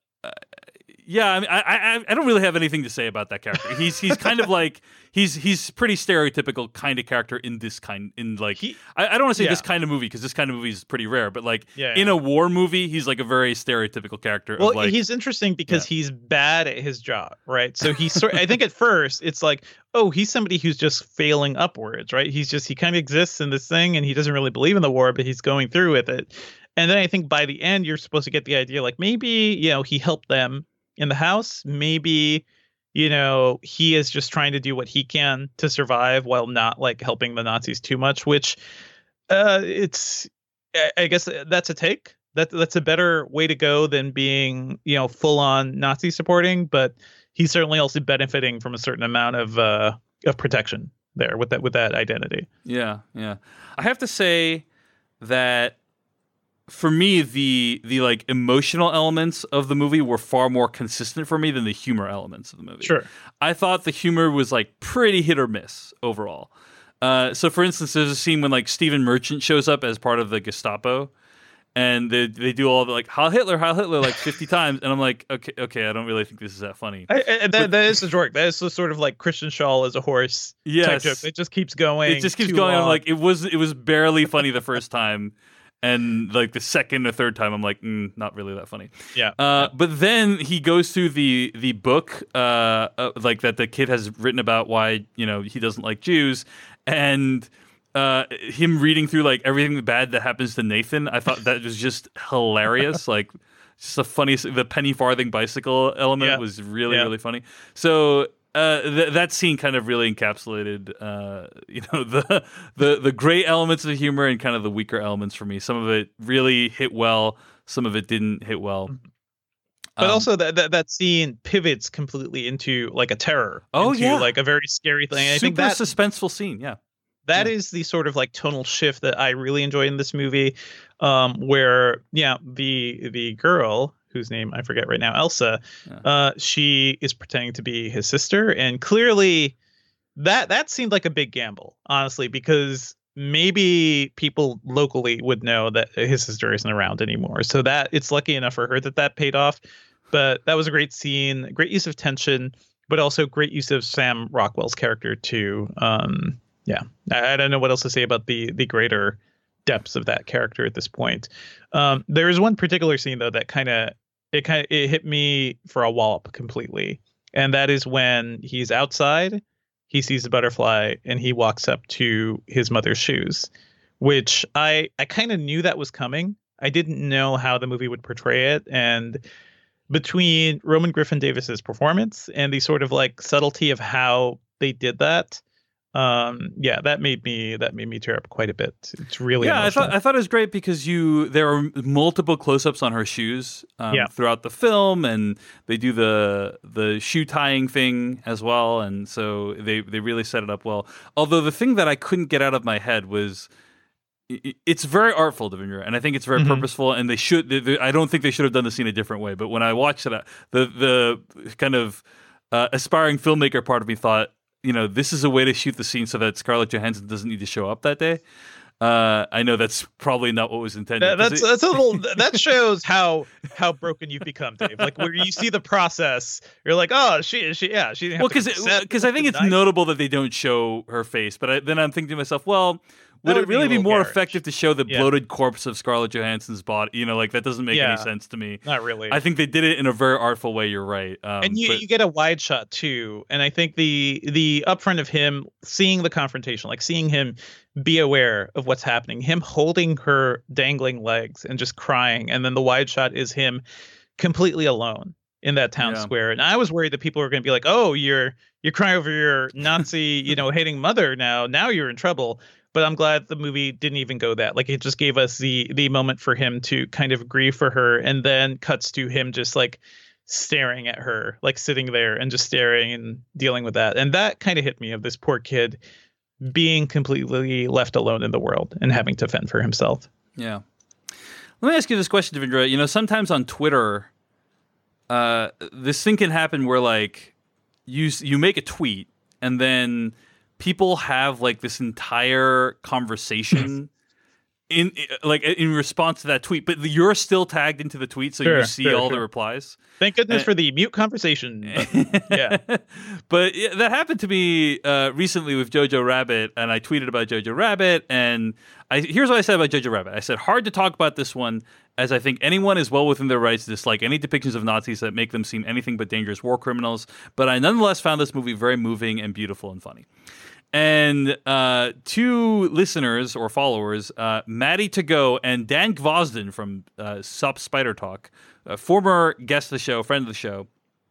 yeah, I mean, I, I I don't really have anything to say about that character. He's he's kind of like he's he's pretty stereotypical kind of character in this kind in like he, I, I don't want to say yeah. this kind of movie, because this kind of movie is pretty rare, but like yeah, in yeah. a war movie, he's like a very stereotypical character. Well, of like, he's interesting because yeah. he's bad at his job, right? So he's sort. I think at first it's like, oh, he's somebody who's just failing upwards, right? He's just he kind of exists in this thing, and he doesn't really believe in the war, but he's going through with it. And then I think by the end, you're supposed to get the idea, like maybe you know he helped them in the house. Maybe, you know, he is just trying to do what he can to survive while not like helping the Nazis too much, which uh, it's, I guess that's a take. That that's a better way to go than being, you know, full on Nazi supporting. But he's certainly also benefiting from a certain amount of uh, of protection there with that with that identity. Yeah, yeah. I have to say that for me, the the like emotional elements of the movie were far more consistent for me than the humor elements of the movie. Sure. I thought the humor was like pretty hit or miss overall. Uh, so, for instance, there's a scene when like Stephen Merchant shows up as part of the Gestapo, and they they do all the like Heil Hitler, Heil Hitler like fifty times, and I'm like, okay, okay, I don't really think this is that funny. I, I, that, but, that is a joke. That is the sort of like Christian Shaw as a horse yes, type joke. It just keeps going. It just keeps going. I'm like, it was it was barely funny the first time. And like the second or third time, I'm like, mm, not really that funny. Yeah. Uh, but then he goes through the the book, uh, uh, like that the kid has written about why you know he doesn't like Jews, and uh, him reading through like everything bad that happens to Nathan. I thought that was just hilarious. Like, just the funniest. The penny farthing bicycle element yeah. was really yeah. really funny. So. Uh, th- that scene kind of really encapsulated, uh, you know, the the the great elements of the humor and kind of the weaker elements for me. Some of it really hit well, some of it didn't hit well. But um, also that, that that scene pivots completely into like a terror. Oh into, yeah, like a very scary thing. Super I think that suspenseful scene. Yeah, that yeah. is the sort of like tonal shift that I really enjoy in this movie, um, where yeah, the the girl. Whose name I forget right now, Elsa, yeah. uh, she is pretending to be his sister. And clearly that that seemed like a big gamble, honestly, because maybe people locally would know that his sister isn't around anymore. So that it's lucky enough for her that that paid off. But that was a great scene, great use of tension, but also great use of Sam Rockwell's character too. Um, yeah, I, I don't know what else to say about the the greater depths of that character at this point. Um, there is one particular scene though that kind of it kind of it hit me for a wallop completely, and that is when he's outside, he sees a butterfly, and he walks up to his mother's shoes, which I I kind of knew that was coming. I didn't know how the movie would portray it, and between Roman Griffin Davis's performance and the sort of like subtlety of how they did that. Um, yeah, that made me that made me tear up quite a bit. It's really yeah. emotional. I thought I thought it was great because you there are multiple close-ups on her shoes um, yeah. throughout the film, and they do the the shoe tying thing as well, and so they they really set it up well. Although the thing that I couldn't get out of my head was. It's very artful, Devindra, and I think it's very mm-hmm. purposeful. And they should. They, they, I don't think they should have done the scene a different way. But when I watched it, the the kind of uh, aspiring filmmaker part of me thought, you know, this is a way to shoot the scene so that Scarlett Johansson doesn't need to show up that day. Uh, I know that's probably not what was intended. That, that's it, that's a little. That shows how how broken you've become, Dave. Like where you see the process, you're like, oh, she, she, yeah, she. Didn't have well, because because I think it's night. notable that they don't show her face, but I, then I'm thinking to myself, well. would it would've been really a be little more garish. effective to show the Yeah. bloated corpse of Scarlett Johansson's body? You know, like that doesn't make Yeah. any sense to me. Not really. I think they did it in a very artful way. You're right. Um, and you, but- you get a wide shot too, and I think the the upfront of him seeing the confrontation, like seeing him be aware of what's happening, him holding her dangling legs and just crying, and then the wide shot is him completely alone in that town Yeah. square. And I was worried that people were going to be like, "Oh, you're you're crying over your Nazi, you know, hating mother now. Now you're in trouble." But I'm glad the movie didn't even go that. Like it just gave us the the moment for him to kind of grieve for her, and then cuts to him just like staring at her, like sitting there and just staring and dealing with that. And that kind of hit me of this poor kid being completely left alone in the world and having to fend for himself. Yeah. Let me ask you this question, Devindra. You know, sometimes on Twitter, uh, this thing can happen where like you you make a tweet and then people have like this entire conversation in like in response to that tweet, but you're still tagged into the tweet, so Sure, you see sure, all sure. the replies. Thank goodness Uh, for the mute conversation button. Yeah. But yeah, that happened to me uh, recently with Jojo Rabbit, and I tweeted about Jojo Rabbit, and I here's what I said about Jojo Rabbit. I said, hard to talk about this one, as I think anyone is well within their rights to dislike any depictions of Nazis that make them seem anything but dangerous war criminals, but I nonetheless found this movie very moving and beautiful and funny. And uh, two listeners or followers, uh, Maddie To Go and Dan Gvozden from uh, Sup Spider Talk, a former guest of the show, friend of the show,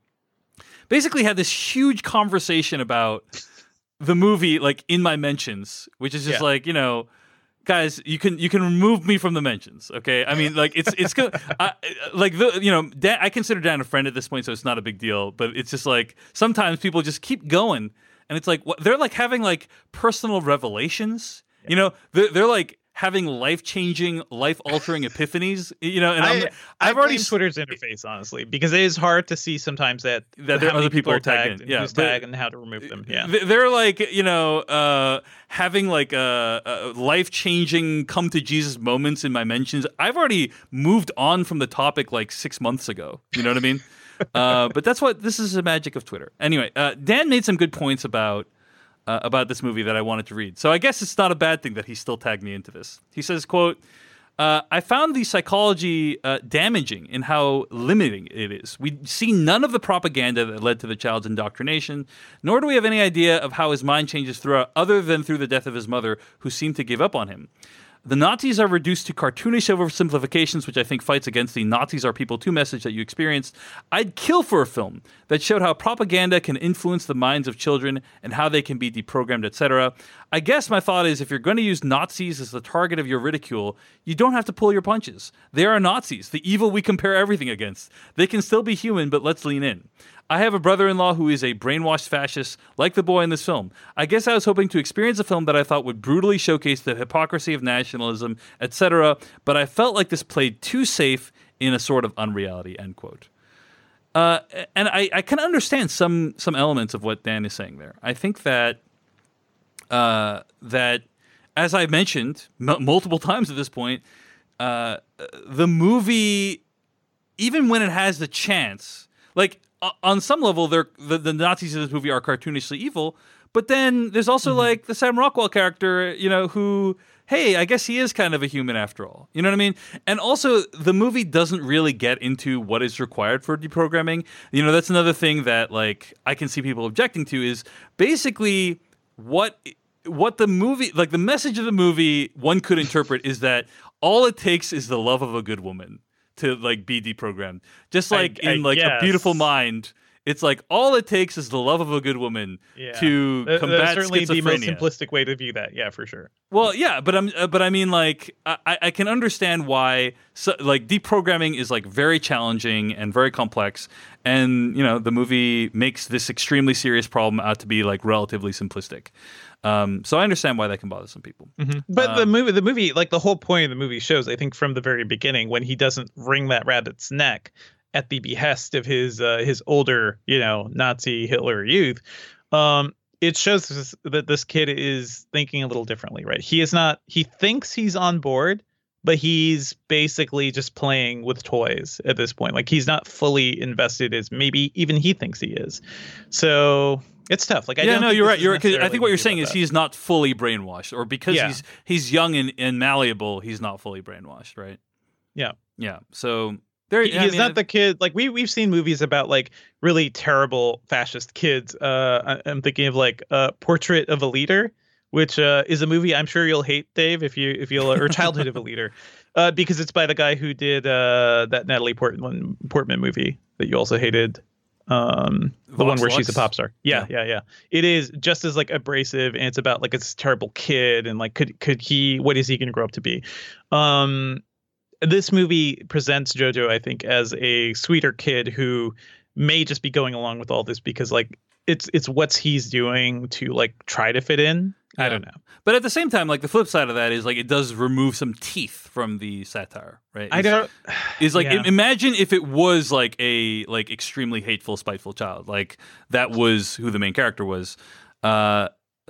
basically had this huge conversation about the movie, like in my mentions, which is just Yeah. like, you know, guys, you can you can remove me from the mentions, okay? I mean, like it's it's good. I, like the you know, Dan, I consider Dan a friend at this point, so it's not a big deal. But it's just like sometimes people just keep going. And it's like what, they're like having like personal revelations. You know, they're, they're like having life changing, life altering epiphanies. You know, and I'm, I, I've I already blame Twitter's interface, honestly, because it is hard to see sometimes that, That there how are many other people are tagged tagged, in. and Yeah, who's but- tagged, and how to remove them. Yeah. Th- They're like, you know, uh, having like a, a life changing come to Jesus moments in my mentions. I've already moved on from the topic like six months ago. You know what I mean? uh, but that's what this is the magic of Twitter. Anyway, uh, Dan made some good points about. Uh, about this movie that I wanted to read. So I guess it's not a bad thing that he still tagged me into this. He says, quote, uh, I found the psychology uh, damaging in how limiting it is. We see none of the propaganda that led to the child's indoctrination, nor do we have any idea of how his mind changes throughout, other than through the death of his mother, who seemed to give up on him. The Nazis are reduced to cartoonish oversimplifications, which I think fights against the Nazis are people too message that you experienced. I'd kill for a film that showed how propaganda can influence the minds of children and how they can be deprogrammed, et cetera. I guess my thought is if you're going to use Nazis as the target of your ridicule, you don't have to pull your punches. They are Nazis, the evil we compare everything against. They can still be human, but let's lean in. I have a brother-in-law who is a brainwashed fascist, like the boy in this film. I guess I was hoping to experience a film that I thought would brutally showcase the hypocrisy of nationalism, et cetera, but I felt like this played too safe in a sort of unreality, end quote. Uh, and I, I can understand some some elements of what Dan is saying there. I think that, uh, that as I mentioned m- multiple times at this point, uh, the movie, even when it has the chance, like, uh, on some level, they're the, the Nazis in this movie are cartoonishly evil, but then there's also Mm-hmm. like the Sam Rockwell character, you know, who, hey, I guess he is kind of a human after all. You know what I mean? And also, the movie doesn't really get into what is required for deprogramming. You know, that's another thing that like I can see people objecting to is basically what what the movie, like the message of the movie, one could interpret is that all it takes is the love of a good woman to like be deprogrammed. Just like I- in I like guess. A Beautiful Mind, it's like all it takes is the love of a good woman Yeah. to That- combat that's certainly the most schizophrenia. simplistic way to view that. Yeah, for sure. Well, yeah, but I'm, uh, but I mean, like, I, I can understand why, so, like, deprogramming is like very challenging and very complex, and you know, the movie makes this extremely serious problem out to be like relatively simplistic. Um, so I understand why that can bother some people. Mm-hmm. But the Um, movie, the movie, like the whole point of the movie shows, I think, from the very beginning, when he doesn't wring that rabbit's neck at the behest of his uh, his older, you know, Nazi Hitler youth, um, it shows this, that this kid is thinking a little differently, right? He is not. He thinks he's on board, but he's basically just playing with toys at this point. Like he's not fully invested as maybe even he thinks he is. So it's tough. Like I yeah, don't no, think you're this right. is You're. 'Cause I necessarily think what you're movie saying about is that. he's not fully brainwashed, or because Yeah. he's he's young and, and malleable, he's not fully brainwashed, right? Yeah. Yeah. So there, He- I he's mean, not the kid like we we've seen movies about like really terrible fascist kids. Uh, I, I'm thinking of like uh, Portrait of a Leader, which uh, is a movie I'm sure you'll hate, Dave, if you if you'll or Childhood of a Leader, uh, because it's by the guy who did uh, that Natalie Portman Portman movie that you also hated. Um, the Vox one where Lux? she's a pop star. Yeah, yeah, yeah. It is just as like abrasive, and it's about like this terrible kid, and like could could he what is he going to grow up to be? Um, this movie presents JoJo, I think, as a sweeter kid who may just be going along with all this because like it's it's what's he's doing to like try to fit in. I Yeah. don't know. But at the same time, like the flip side of that is like it does remove some teeth from the satire, right? I It's- don't. Is like Yeah. im- imagine if it was like a like extremely hateful, spiteful child, like that was who the main character was. Uh,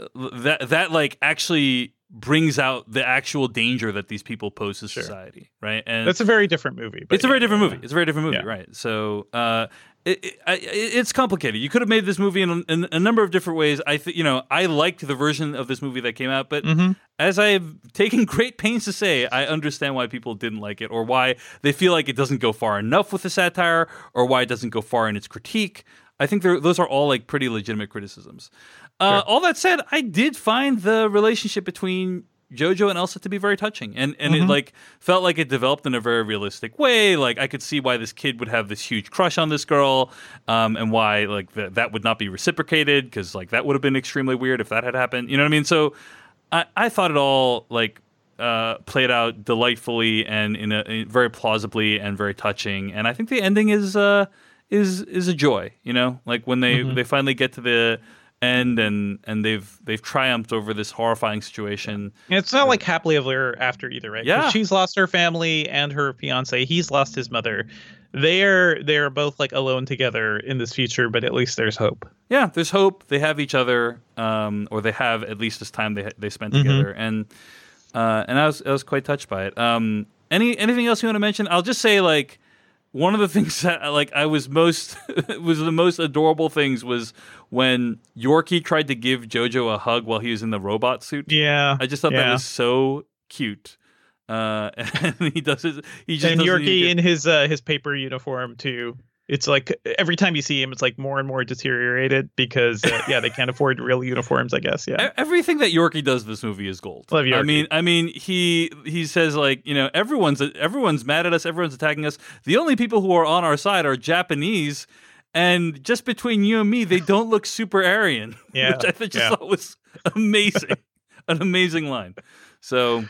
that that like actually brings out the actual danger that these people pose to Sure. society, right? And That's a very different movie. But it's a very yeah, different yeah. movie. It's a very different movie, Yeah. right? So uh, it, it, I, it's complicated. You could have made this movie in, in a number of different ways. I think you know I liked the version of this movie that came out, but Mhm. as I've taken great pains to say, I understand why people didn't like it, or why they feel like it doesn't go far enough with the satire, or why it doesn't go far in its critique. I think they're- those are all like pretty legitimate criticisms. Uh, all that said, I did find the relationship between JoJo and Elsa to be very touching, and and it Mhm. like felt like it developed in a very realistic way. Like I could see why this kid would have this huge crush on this girl, um, and why like th- that would not be reciprocated because like that would have been extremely weird if that had happened. You know what I mean? So I, I thought it all like uh, played out delightfully and in a in very plausibly and very touching. And I think the ending is uh, is is a joy. You know, like when they, Mhm. they finally get to the end and and they've they've triumphed over this horrifying situation. And it's not like happily ever after either, right? 'Cause Yeah. she's lost her family and her fiance. He's lost his mother. They're they're both like alone together in this future, but at least there's hope. Yeah, there's hope. They have each other, um, or they have at least this time they they spent Mhm. together, and uh, and I was I was quite touched by it. Um, any anything else you want to mention? I'll just say like one of the things that like I was most was the most adorable things was when Yorkie tried to give JoJo a hug while he was in the robot suit. Yeah, I just thought that yeah. was so cute. Uh, and he does it. He just And doesn't Yorkie even in his uh, his paper uniform too. It's like every time you see him, it's like more and more deteriorated because uh, yeah, they can't afford real uniforms, I guess. Yeah, E- Everything that Yorkie does in this movie is gold. Love I Yorkie. mean, I mean, he he says like, you know, everyone's everyone's mad at us, everyone's attacking us. The only people who are on our side are Japanese, and just between you and me, they don't look super Aryan. Yeah, which I th- just yeah. thought was amazing, an amazing line. So,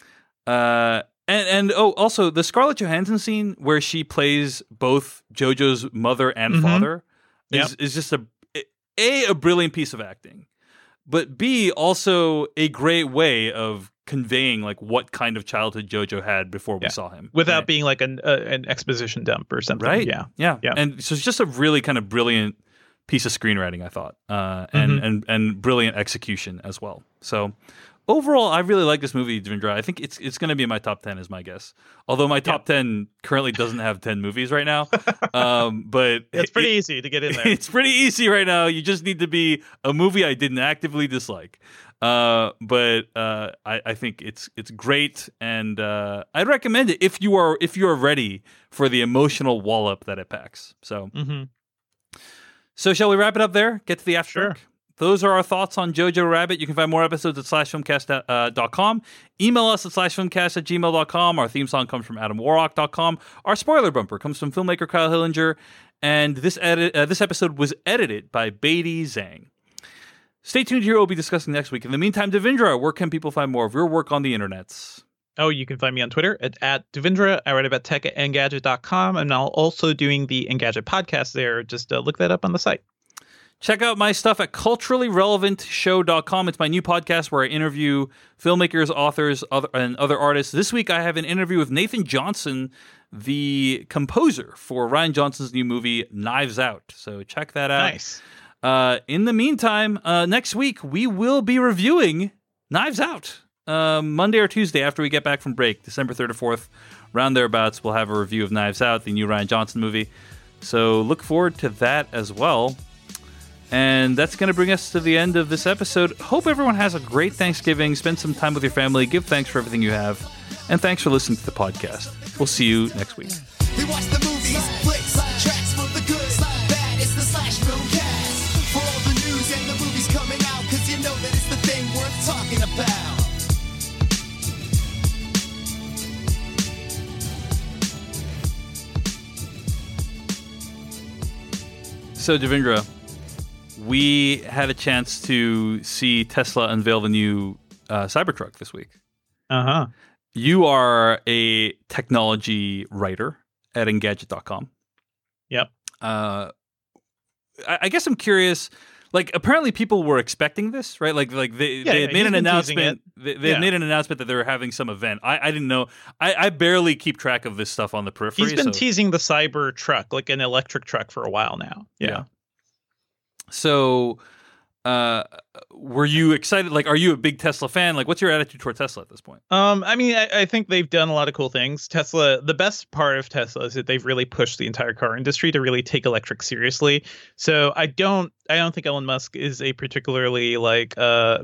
uh, and and oh, also the Scarlett Johansson scene where she plays both JoJo's mother and Mhm. father is Yep. is just a a a brilliant piece of acting, but B also a great way of conveying like what kind of childhood JoJo had before we Yeah. saw him, without right? being like an uh, an exposition dump or something. right? Yeah, yeah, Yeah. And so it's just a really kind of brilliant piece of screenwriting, I thought, uh, and Mhm. and and brilliant execution as well. So. Overall, I really like this movie, Devindra. I think it's it's going to be in my top ten, is my guess. Although my top ten currently doesn't have ten movies right now, um, but it's pretty it- easy to get in there. It's pretty easy right now. You just need to be a movie I didn't actively dislike. Uh, but uh, I, I think it's it's great, and uh, I'd recommend it if you are if you are ready for the emotional wallop that it packs. So, Mhm. so shall we wrap it up there? Get to the after Sure. dark? Those are our thoughts on Jojo Rabbit. You can find more episodes at slash filmcast dot com. Email us at slash filmcast at gmail dot com. Our theme song comes from adam warrock dot com. Our spoiler bumper comes from filmmaker Kyle Hillinger. And this edit, uh, this episode was edited by Beatty Zhang. Stay tuned here. We'll be discussing next week. In the meantime, Devindra, where can people find more of your work on the internets? Oh, you can find me on Twitter at, at Devindra. I write about tech at engadget dot com. I'm now also doing the Engadget podcast there. Just uh, look that up on the site. Check out my stuff at culturally relevant show dot com. It's my new podcast where I interview filmmakers, authors, other, and other artists. This week, I have an interview with Nathan Johnson, the composer for Rian Johnson's new movie, Knives Out. So check that out. Nice. Uh, in the meantime, uh, next week, we will be reviewing Knives Out. uh, Monday or Tuesday after we get back from break, December third or fourth, round thereabouts, we'll have a review of Knives Out, the new Rian Johnson movie. So look forward to that as well. And that's going to bring us to the end of this episode. Hope everyone has a great Thanksgiving. Spend some time with your family. Give thanks for everything you have. And thanks for listening to the podcast. We'll see you next week. We watch the movies, flicks, tracks for the good, bad. It's the Slash Film Cast. For all the news and the movies coming out, because you know that it's the thing worth talking about. So, Devindra, we had a chance to see Tesla unveil the new uh, Cybertruck this week. Uh-huh. You are a technology writer at Engadget dot com. Yep. Uh, I, I guess I'm curious. Like, apparently, people were expecting this, right? Like, like they, Yeah, they yeah, had made he's an been teasing announcement. it. They, they Yeah. had made an announcement that they were having some event. I, I didn't know. I, I barely keep track of this stuff on the periphery. He's been so. teasing the Cyber truck, like an electric truck, for a while now. Yeah. Yeah. So, uh, were you excited? Like, are you a big Tesla fan? Like, what's your attitude toward Tesla at this point? Um, I mean, I, I think they've done a lot of cool things. Tesla, the best part of Tesla is that they've really pushed the entire car industry to really take electric seriously. So I don't, I don't think Elon Musk is a particularly like uh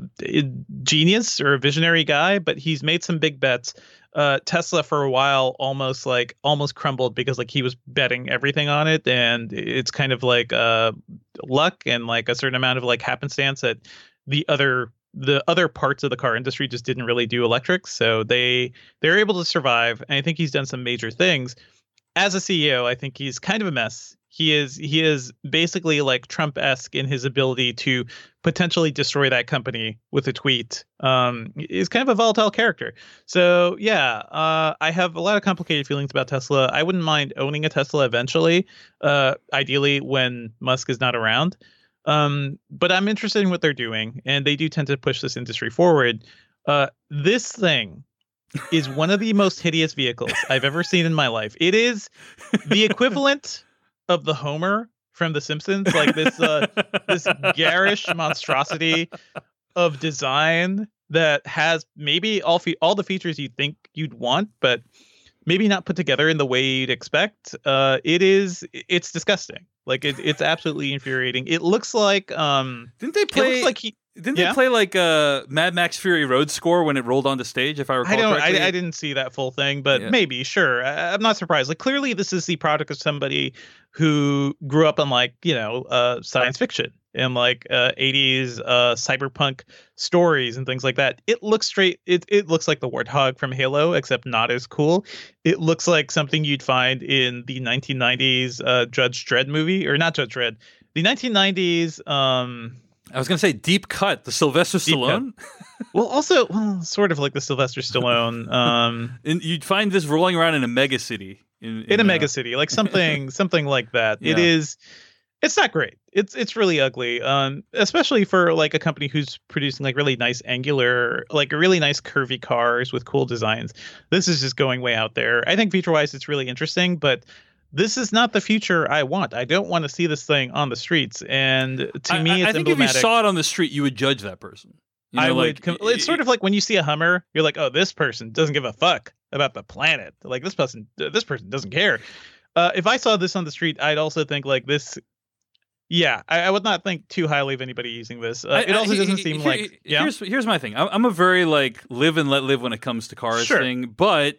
genius or a visionary guy, but he's made some big bets. Uh, Tesla for a while almost like almost crumbled because like he was betting everything on it, and it's kind of like uh luck and like a certain amount of like happenstance that the other the other parts of the car industry just didn't really do electrics, so they they're able to survive. And I think he's done some major things. As a C E O, I think he's kind of a mess. He is he is basically like Trump-esque in his ability to potentially destroy that company with a tweet. Um, is kind of a volatile character. So yeah, uh, I have a lot of complicated feelings about Tesla. I wouldn't mind owning a Tesla eventually, uh, ideally when Musk is not around. Um, but I'm interested in what they're doing, and they do tend to push this industry forward. Uh, this thing is one of the most hideous vehicles I've ever seen in my life. It is the equivalent of the Homer from The Simpsons, like this uh, this garish monstrosity of design that has maybe all fe- all the features you think you'd want, but maybe not put together in the way you'd expect. Uh, it is it's disgusting. Like it, it's absolutely infuriating. It looks like um, didn't they play? It looks like he. Didn't yeah? they play like a Mad Max Fury Road score when it rolled onto stage? If I recall I don't. correctly, I, I didn't see that full thing, but Yeah. maybe. Sure, I, I'm not surprised. Like clearly, this is the product of somebody who grew up on like you know uh, science fiction and like uh, eighties uh, cyberpunk stories and things like that. It looks straight. It it looks like the Warthog from Halo, except not as cool. It looks like something you'd find in the nineteen nineties uh, Judge Dredd movie, or not Judge Dredd, the nineteen nineties. Um, I was going to say Deep Cut, the Sylvester Deep Stallone. well, also, well, sort of like the Sylvester Stallone. Um, and you'd find this rolling around in a mega city. In, in a uh, mega city, like something, something like that. It Yeah. is. It's not great. It's it's really ugly. Um, especially for like a company who's producing like really nice angular, like really nice curvy cars with cool designs. This is just going way out there. I think feature wise, it's really interesting, but this is not the future I want. I don't want to see this thing on the streets. And to I, me, I, it's I think if emblematic. you saw it on the street, you would judge that person. You know, I like, would. Com- it's sort of like when you see a Hummer, you're like, "Oh, this person doesn't give a fuck about the planet. Like this person, this person doesn't care." Uh, if I saw this on the street, I'd also think like this. Yeah, I, I would not think too highly of anybody using this. Uh, I- it also I- doesn't he- seem here- like. Yeah. Here's here's my thing. I'm, I'm a very like live and let live when it comes to cars Sure. thing, but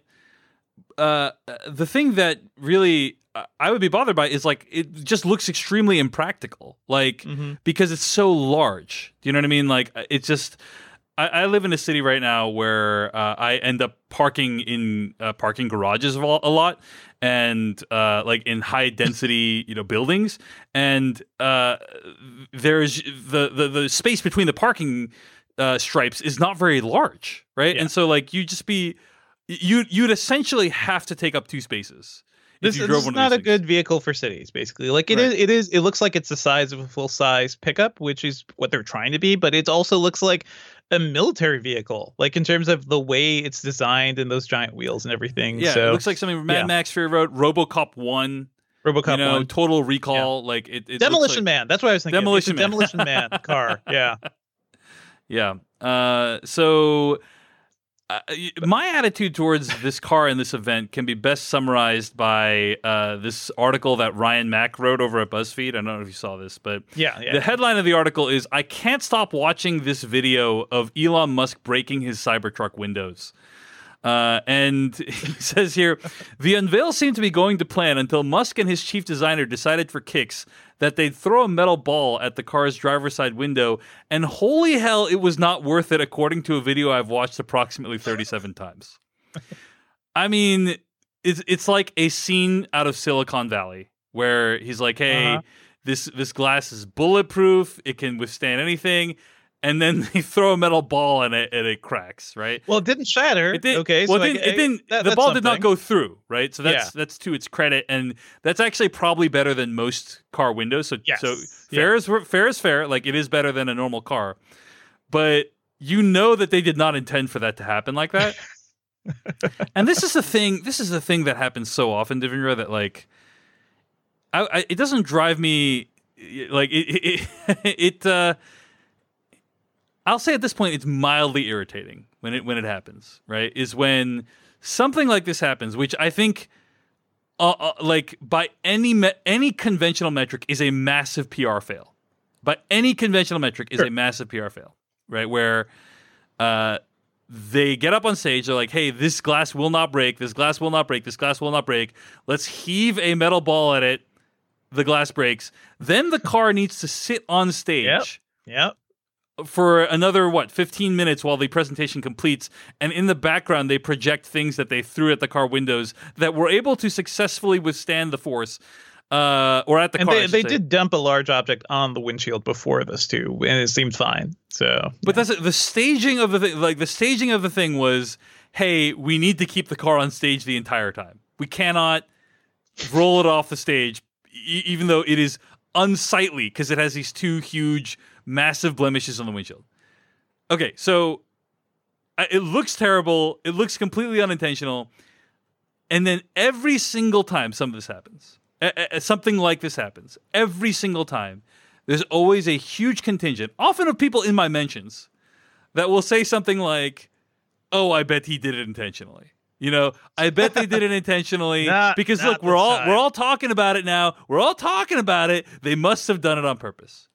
uh, the thing that really uh, I would be bothered by is like it just looks extremely impractical, like Mhm. because it's so large. Do you know what I mean? Like it's just. I, I live in a city right now where uh, I end up parking in uh, parking garages a lo- a lot, and uh, like in high density, you know, buildings. And uh, there's the, the the space between the parking uh, stripes is not very large, right? Yeah. And so like you just be you you'd essentially have to take up two spaces. if This, you this drove is one of not these a good vehicle for cities, basically. Like it Right. is, it is. It looks like it's the size of a full size pickup, which is what they're trying to be. But it also looks like a military vehicle, like in terms of the way it's designed and those giant wheels and everything. Yeah, so, it looks like something from Mad yeah. Max Fury Road, RoboCop one. RoboCop you know, one. Total Recall, like it. it looks Demolition like- Man. That's what I was thinking. Demolition it's a Man. Demolition Man car. Yeah. Yeah. Uh, so Uh, my attitude towards this car and this event can be best summarized by uh, this article that Ryan Mack wrote over at BuzzFeed. I don't know if you saw this, but yeah, yeah. the headline of the article is, "I can't stop watching this video of Elon Musk breaking his Cybertruck windows." Uh, and he says here, the unveil seemed to be going to plan until Musk and his chief designer decided for kicks that they'd throw a metal ball at the car's driver's side window, and holy hell, it was not worth it, according to a video I've watched approximately thirty-seven times. I mean, it's it's like a scene out of Silicon Valley where he's like, hey, uh-huh. this this glass is bulletproof, it can withstand anything. And then they throw a metal ball and it, and it cracks, right? Well, it didn't shatter. It did, okay, well, so it didn't. I, It didn't that, the ball did not something. go through, right? So that's Yeah. that's to its credit, and that's actually probably better than most car windows. So Yes. so fair is fair is fair. Like, it is better than a normal car, but you know that they did not intend for that to happen like that. And this is the thing. This is the thing that happens so often, Devendra, that like, I, I, it doesn't drive me like it. It. it, it uh, I'll say at this point, it's mildly irritating when it when it happens. Right, is when something like this happens, which I think, uh, uh, like by any me- any conventional metric, is a massive P R fail. By any conventional metric, is Sure. a massive P R fail. Right, where uh, they get up on stage, they're like, "Hey, this glass will not break. This glass will not break. This glass will not break. Let's heave a metal ball at it. The glass breaks. Then the car needs to sit on stage." Yep. Yep. For another, what, fifteen minutes while the presentation completes. And in the background, they project things that they threw at the car windows that were able to successfully withstand the force. Uh, or at the and car. they, I should they say. did dump a large object on the windshield before this too, and it seemed fine. So, But that's it. The staging of the thing, like the staging of the thing was, hey, we need to keep the car on stage the entire time. We cannot roll it off the stage, e- even though it is unsightly because it has these two huge, massive blemishes on the windshield. Okay, so uh, it looks terrible. It looks completely unintentional. And then every single time some of this happens, uh, uh, something like this happens, every single time, there's always a huge contingent, often of people in my mentions, that will say something like, oh, I bet he did it intentionally. You know, I bet they did it intentionally Not- because not look, we're this all time. we're all talking about it now. We're all talking about it. They must have done it on purpose.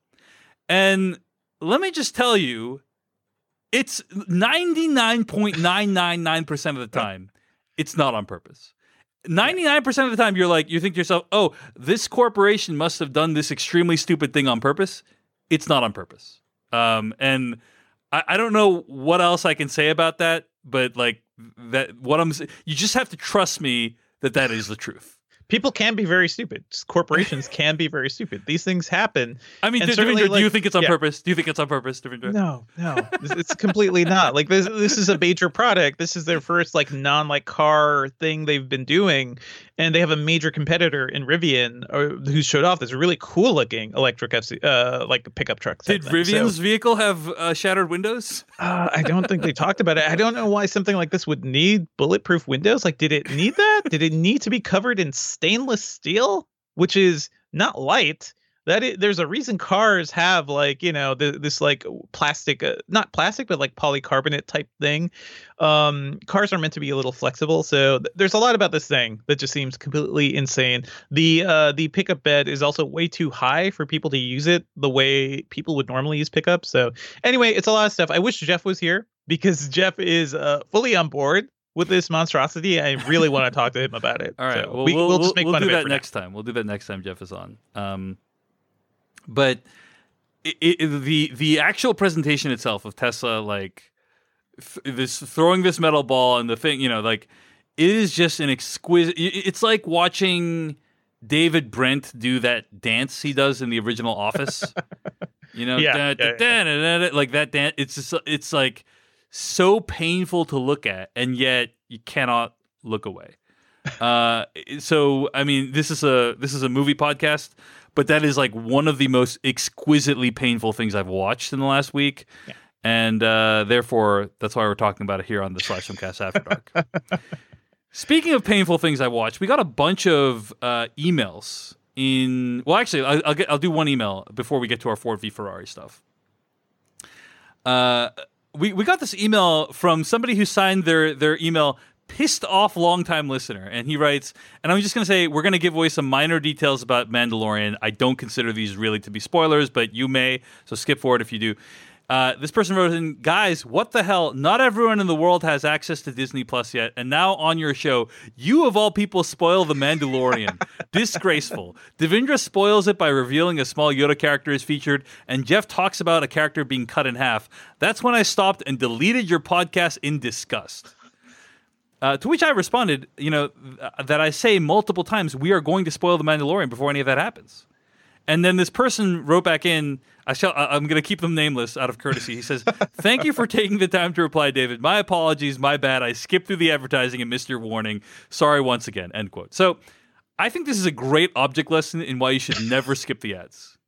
And let me just tell you, it's ninety-nine point nine nine nine percent of the time, it's not on purpose. ninety-nine percent of the time, you're like, you think to yourself, oh, this corporation must have done this extremely stupid thing on purpose. It's not on purpose. Um, and I, I don't know what else I can say about that, but like that, what I'm, you just have to trust me that that is the truth. people can be very stupid. Corporations can be very stupid. These things happen. I mean, And Devendra, certainly, do you like- think it's on yeah. purpose? Do you think it's on purpose, Devendra? No, no, it's it's completely not. Like this, this is a major product. This is their first like non like car thing they've been doing, and they have a major competitor in Rivian, or, who showed off this really cool looking electric F C, uh, like pickup truck. type Did thing. So, Rivian's vehicle have uh, shattered windows? uh, I don't think they talked about it. I don't know why something like this would need bulletproof windows. Like, did it need that? Did it need to be covered in stainless steel, which is not light? That is, there's a reason cars have like, you know, the, this like plastic, uh, not plastic, but like polycarbonate type thing. Um, cars are meant to be a little flexible. So th- there's a lot about this thing that just seems completely insane. The uh, the pickup bed is also way too high for people to use it the way people would normally use pickups. So anyway, it's a lot of stuff. I wish Jeff was here because Jeff is uh, fully on board with this monstrosity. I really want to talk to him about it. All right, So well, we, we'll, we'll just make we'll fun do of it that for next time. We'll do that next time Jeff is on. Um, but it, it, the the actual presentation itself of Tesla, like th- this throwing this metal ball and the thing, you know, like it is just an exquisite. it- It's like watching David Brent do that dance he does in the original Office. You know, Yeah, da- yeah, da- da- da- da- like that dance. It's just, it's like so painful to look at, and yet you cannot look away. Uh, so I mean, this is a this is a movie podcast, but that is like one of the most exquisitely painful things I've watched in the last week, Yeah. and uh, therefore that's why we're talking about it here on the Slash Filmcast After Dark. Speaking of painful things I watched, we got a bunch of uh, emails in. Well, actually, I'll, I'll get I'll do one email before we get to our Ford v Ferrari stuff. Uh, we, we got this email from somebody who signed their, their email pissed off longtime listener. And he writes, and I'm just going to say, we're going to give away some minor details about Mandalorian. I don't consider these really to be spoilers, but you may, so skip forward if you do. Uh, this person wrote in, guys, what the hell? Not everyone in the world has access to Disney Plus yet, and now on your show, you of all people spoil The Mandalorian. Disgraceful. Devindra spoils it by revealing a small Yoda character is featured, and Jeff talks about a character being cut in half. That's when I stopped and deleted your podcast in disgust. Uh, to which I responded, you know, th- that I say multiple times, we are going to spoil The Mandalorian before any of that happens. And then this person wrote back in, I shall, I'm going to keep them nameless out of courtesy. He says, thank you for taking the time to reply, David. My apologies, my bad. I skipped through the advertising and missed your warning. Sorry once again, end quote. So I think this is a great object lesson in why you should never skip the ads.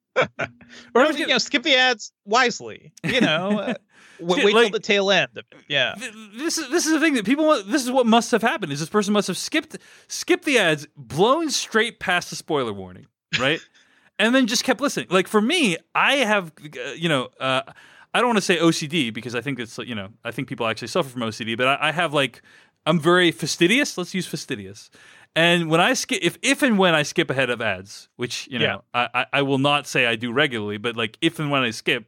Or, you know, skip the ads wisely, you know, uh, wait, wait like, till the tail end. Of it. Yeah. This is, this is the thing that people, this is what must have happened, is this person must have skipped, skipped the ads, blown straight past the spoiler warning, right? And then just kept listening. Like for me, I have, uh, you know, uh, I don't want to say O C D because I think it's, you know, I think people actually suffer from O C D, but I, I have like, I'm very fastidious. Let's use fastidious. And when I skip, if, if and when I skip ahead of ads, which, you know, yeah. I, I will not say I do regularly, but like if and when I skip,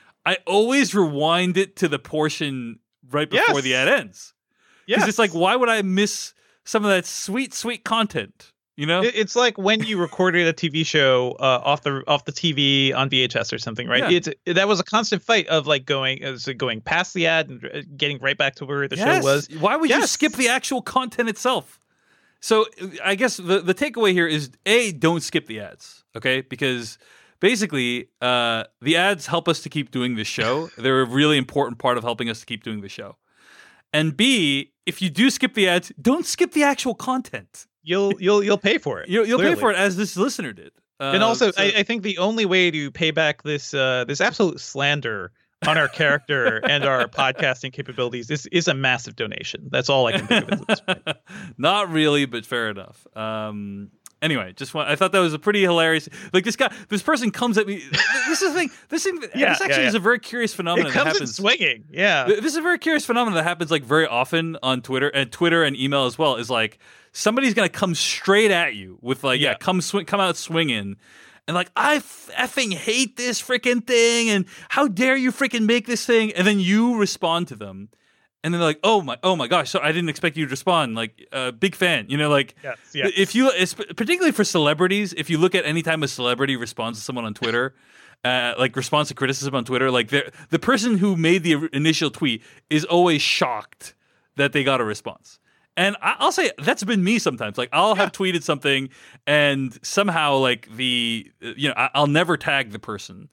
I always rewind it to the portion right before yes. the ad ends. Because yes. it's like, why would I miss some of that sweet, sweet content? You know, it's like when you recorded a T V show uh, off the off the T V on V H S or something, right? Yeah. It's that was a constant fight of like going uh, going past the ad and getting right back to where the yes. show was. Why would yes. you skip the actual content itself? So I guess the the takeaway here is A, don't skip the ads, okay? Because basically, uh, the ads help us to keep doing this show. They're a really important part of helping us to keep doing the show. And B, if you do skip the ads, don't skip the actual content. You'll you'll you'll pay for it. You'll, you'll clearly. pay for it as this listener did. Uh, and also, so, I, I think the only way to pay back this uh, this absolute slander on our character and our podcasting capabilities is is a massive donation. That's all I can think of at this point. Not really, but fair enough. Um, anyway, just want, I thought that was a pretty hilarious. Like this guy, this person comes at me. This is the thing. This thing. Yeah, this actually yeah, yeah. is a very curious phenomenon. It comes that happens in swinging. Yeah, this is a very curious phenomenon that happens like very often on Twitter and Twitter and email as well. Is like somebody's gonna come straight at you with like yeah, yeah come swing, come out swinging. And like, I effing hate this freaking thing, and how dare you freaking make this thing? And then you respond to them, and then they're like, oh my, oh my gosh, so I didn't expect you to respond. Like, uh, big fan, you know, like, yes, yes. if you, it's, particularly for celebrities, if you look at any time a celebrity responds to someone on Twitter, uh, like responds to criticism on Twitter, like the person who made the initial tweet is always shocked that they got a response. And I'll say that's been me sometimes. Like I'll have yeah. tweeted something, and somehow like the you know I'll never tag the person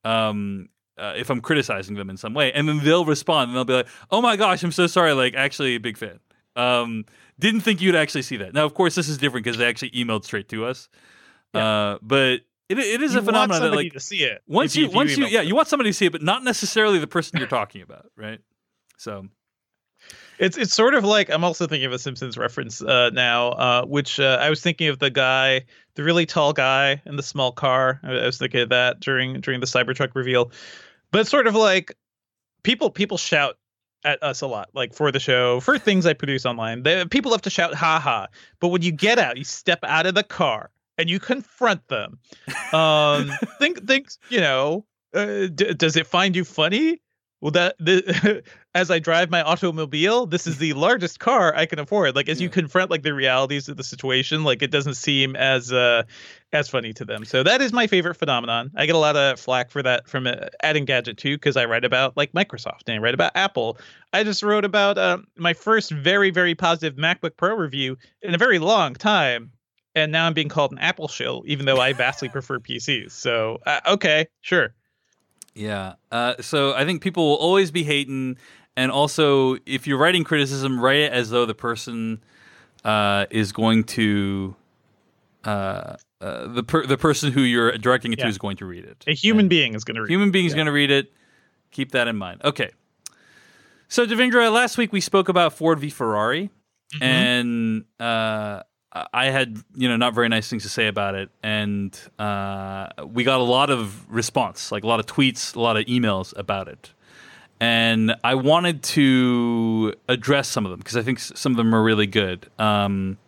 um, uh, if I'm criticizing them in some way, and then they'll respond and they'll be like, "Oh my gosh, I'm so sorry. Like actually, a big fan. Um, didn't think you'd actually see that." Now, of course, this is different because they actually emailed straight to us. Yeah. Uh, but it it is you a phenomenon want that like to see it. Once you, you, once you, you yeah, you want somebody to see it, but not necessarily the person you're talking about, right? So. It's it's sort of like I'm also thinking of a Simpsons reference uh, now, uh, which uh, I was thinking of the guy, the really tall guy in the small car. I, I was thinking of that during during the Cybertruck reveal. But it's sort of like people people shout at us a lot, like for the show, for things I produce online. They, people have to shout "ha ha," but when you get out, you step out of the car and you confront them. Um, think think you know, uh, d- does it find you funny? Well, that the, as I drive my automobile, this is the largest car I can afford. Like as yeah. you confront like the realities of the situation, like it doesn't seem as uh, as funny to them. So that is my favorite phenomenon. I get a lot of flack for that from uh, Ad Engadget too, because I write about like Microsoft and I write about Apple. I just wrote about uh, my first very very positive MacBook Pro review in a very long time, and now I'm being called an Apple shill, even though I vastly prefer P Cs. So uh, okay, sure. Yeah. Uh, so I think people will always be hating. And also, if you're writing criticism, write it as though the person uh, is going to, uh, uh, the per- the person who you're directing it yeah. to is going to read it. A human and being is going to read it. Human being is yeah. going to read it. Keep that in mind. Okay. So, Devindra, last week we spoke about Ford v Ferrari. Mm-hmm. And uh, I had, you know, not very nice things to say about it. And uh, we got a lot of response, like a lot of tweets, a lot of emails about it. and I wanted to address some of them because I think s- some of them are really good. Um,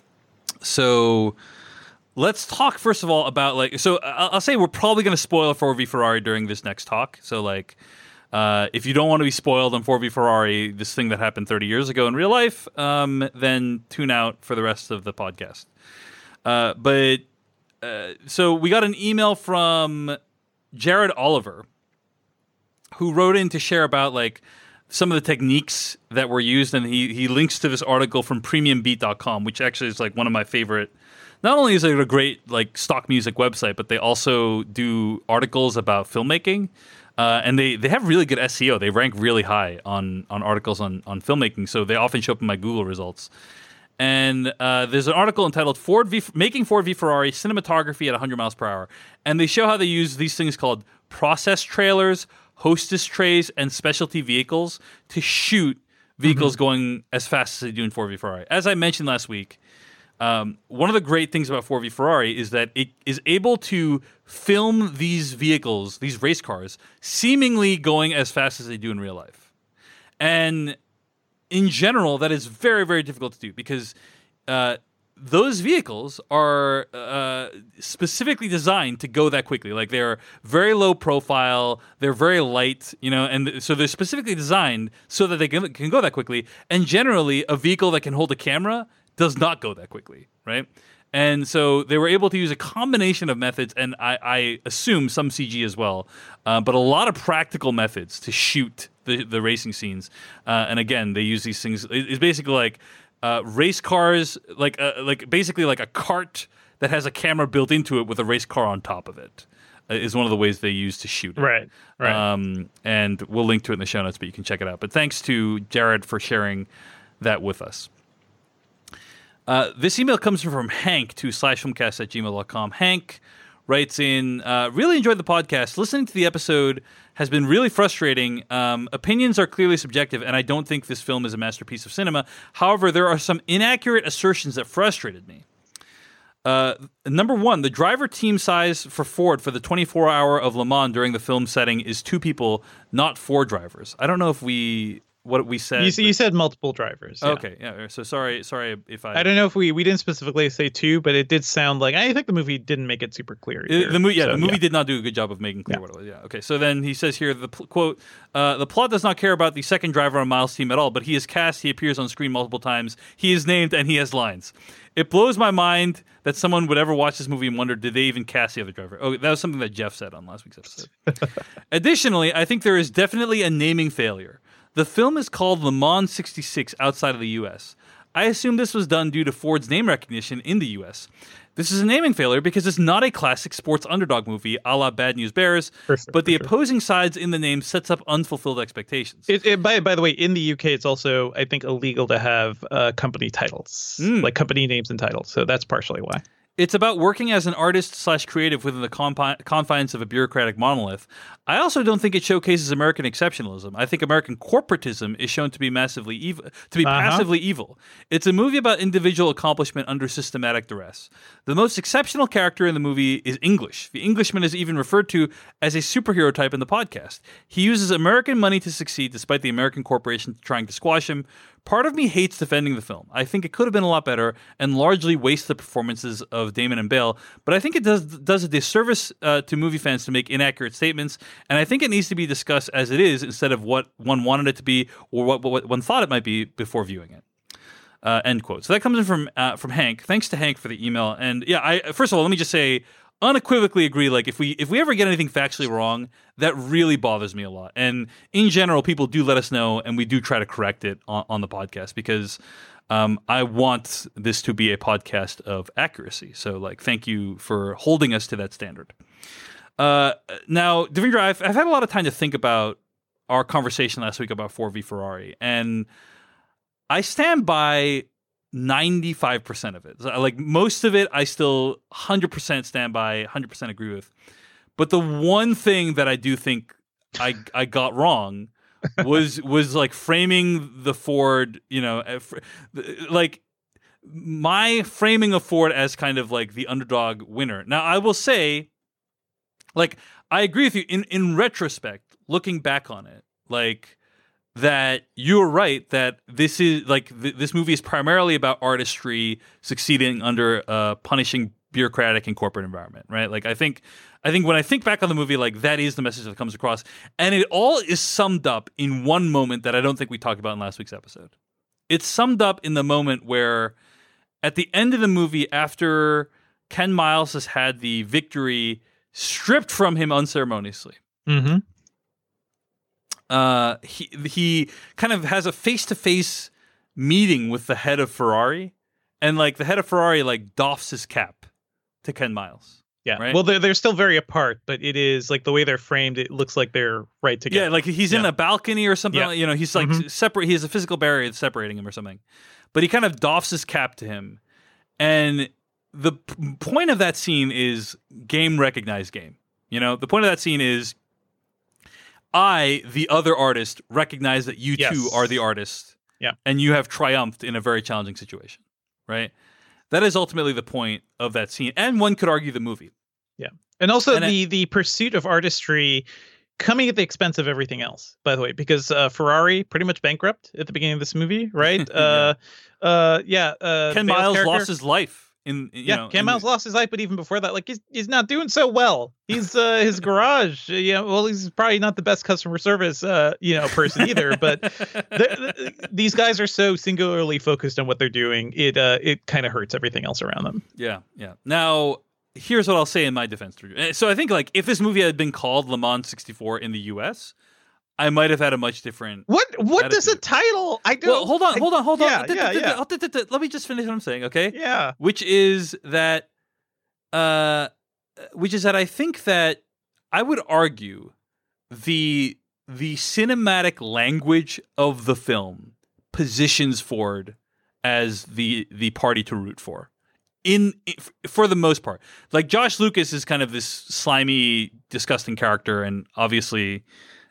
so let's talk first of all about like. So I'll, I'll say we're probably going to spoil Ford v Ferrari during this next talk. So like, uh, if you don't want to be spoiled on Ford v Ferrari, this thing that happened thirty years ago in real life, um, then tune out for the rest of the podcast. Uh, but uh, so we got an email from Jared Oliver, who wrote in to share about like some of the techniques that were used, and he he links to this article from premium beat dot com, which actually is like one of my favorite. Not only is it a great like stock music website, but they also do articles about filmmaking, uh, and they, they have really good S E O. They rank really high on on articles on on filmmaking, so they often show up in my Google results. And uh, there's an article entitled "Ford v Making Ford v Ferrari Cinematography at one hundred miles per hour," and they show how they use these things called process trailers, hostess trays, and specialty vehicles to shoot vehicles mm-hmm. going as fast as they do in Ford v Ferrari. As I mentioned last week, um, one of the great things about Ford v Ferrari is that it is able to film these vehicles, these race cars, seemingly going as fast as they do in real life. And in general, that is very, very difficult to do because uh, those vehicles are uh, specifically designed to go that quickly. Like they're very low profile, they're very light, you know, and so they're specifically designed so that they can, can go that quickly. And generally, a vehicle that can hold a camera does not go that quickly, right? And so they were able to use a combination of methods, and I, I assume some C G as well, uh, but a lot of practical methods to shoot the, the racing scenes. Uh, and again, they use these things. It's basically like uh, race cars, like uh, like basically like a cart that has a camera built into it with a race car on top of it. Uh, is one of the ways they use to shoot it. Right, right. Um, and we'll link to it in the show notes, but you can check it out. But thanks to Jared for sharing that with us. Uh, this email comes from Hank to slash filmcast at gmail dot com. Hank writes in, uh, really enjoyed the podcast. Listening to the episode has been really frustrating. Um, opinions are clearly subjective, and I don't think this film is a masterpiece of cinema. However, there are some inaccurate assertions that frustrated me. Uh, number one, the driver team size for Ford for the twenty-four hour of Le Mans during the film setting is two people, not four drivers. I don't know if we... What we said. You, you said multiple drivers. Yeah. Okay, yeah. So sorry, sorry if I. I don't know if we we didn't specifically say two, but it did sound like I think the movie didn't make it super clear. Either, the, the movie, yeah, so, the movie yeah. did not do a good job of making clear yeah. what it was. Yeah. Okay. So then he says here the pl- quote: uh, "The plot does not care about the second driver on Miles' team at all, but he is cast, he appears on screen multiple times, he is named, and he has lines. It blows my mind that someone would ever watch this movie and wonder, did they even cast the other driver?" Oh, that was something that Jeff said on last week's episode. Additionally, I think there is definitely a naming failure. The film is called Le Mans sixty-six outside of the U S. I assume this was done due to Ford's name recognition in the U S. This is a naming failure because it's not a classic sports underdog movie a la Bad News Bears, sure, but the sure. opposing sides in the name sets up unfulfilled expectations. It, it, by, by the way, in the U K, it's also, I think, illegal to have uh, company titles, mm. like company names and titles. So that's partially why. It's about working as an artist slash creative within the compi- confines of a bureaucratic monolith. I also don't think it showcases American exceptionalism. I think American corporatism is shown to be massively evil, to be uh-huh. passively evil. It's a movie about individual accomplishment under systematic duress. The most exceptional character in the movie is English. The Englishman is even referred to as a superhero type in the podcast. He uses American money to succeed despite the American corporation trying to squash him. Part of me hates defending the film. I think it could have been a lot better and largely wastes the performances of Damon and Bale, but I think it does does a disservice uh, to movie fans to make inaccurate statements, and I think it needs to be discussed as it is instead of what one wanted it to be or what, what one thought it might be before viewing it. Uh, end quote. So that comes in from uh, from Hank. Thanks to Hank for the email. And yeah, I first of all, let me just say, unequivocally agree. Like if we if we ever get anything factually wrong, that really bothers me a lot. And in general, people do let us know, and we do try to correct it on, on the podcast because um, I want this to be a podcast of accuracy. So like, thank you for holding us to that standard. Uh, now, Devindra, I've, I've had a lot of time to think about our conversation last week about Ford v Ferrari, and I stand by ninety-five percent of it. Like most of it, I still one hundred percent stand by, one hundred percent agree with. But the one thing that I do think I I got wrong was was like framing the Ford, you know, like my framing of Ford as kind of like the underdog winner. Now, I will say, like, I agree with you in in retrospect, looking back on it. like that you're right that this is like th- this movie is primarily about artistry succeeding under a punishing bureaucratic and corporate environment, right? Like I think I think when I think back on the movie, like that is the message that comes across, and it all is summed up in one moment that I don't think we talked about in last week's episode. It's summed up in the moment where at the end of the movie, after Ken Miles has had the victory stripped from him unceremoniously, Mm-hmm. uh, he he kind of has a face-to-face meeting with the head of Ferrari, and like the head of Ferrari like doffs his cap to Ken Miles. Yeah. Right? Well, they're they're still very apart, but it is like the way they're framed. It looks like they're right together. Yeah, like he's in Yeah. a balcony or something. Yeah. Like, you know, he's like Mhm. separate. He has a physical barrier that's separating him or something. But he kind of doffs his cap to him, and the p- point of that scene is game recognize game. You know, the point of that scene is I, the other artist, recognize that you Yes. two are the artist. Yeah. And you have triumphed in a very challenging situation, right? That is ultimately the point of that scene, and one could argue the movie. Yeah. And also And I- the the pursuit of artistry coming at the expense of everything else, by the way, because uh, Ferrari pretty much bankrupt at the beginning of this movie, right? uh, uh, yeah. Uh, Ken Bale's Miles character- lost his life in, you yeah, know. Ken in- Miles lost his life, but even before that, like he's he's not doing so well. He's uh, his garage. uh, Yeah, well, he's probably not the best customer service, uh, you know, person either. But th- th- these guys are so singularly focused on what they're doing. It uh, it kind of hurts everything else around them. Yeah, yeah. Now, here's what I'll say in my defense. So I think like if this movie had been called Le Mans sixty-four in the U S, I might have had a much different. What what does a attitude. title? I do. Well, hold on, hold on, hold on. Yeah, yeah, yeah. Let me just finish what I'm saying, okay? Yeah. Which is that, uh, which is that I think that I would argue the the cinematic language of the film positions Ford as the the party to root for. In, in for the most part, like Josh Lucas is kind of this slimy, disgusting character, and obviously,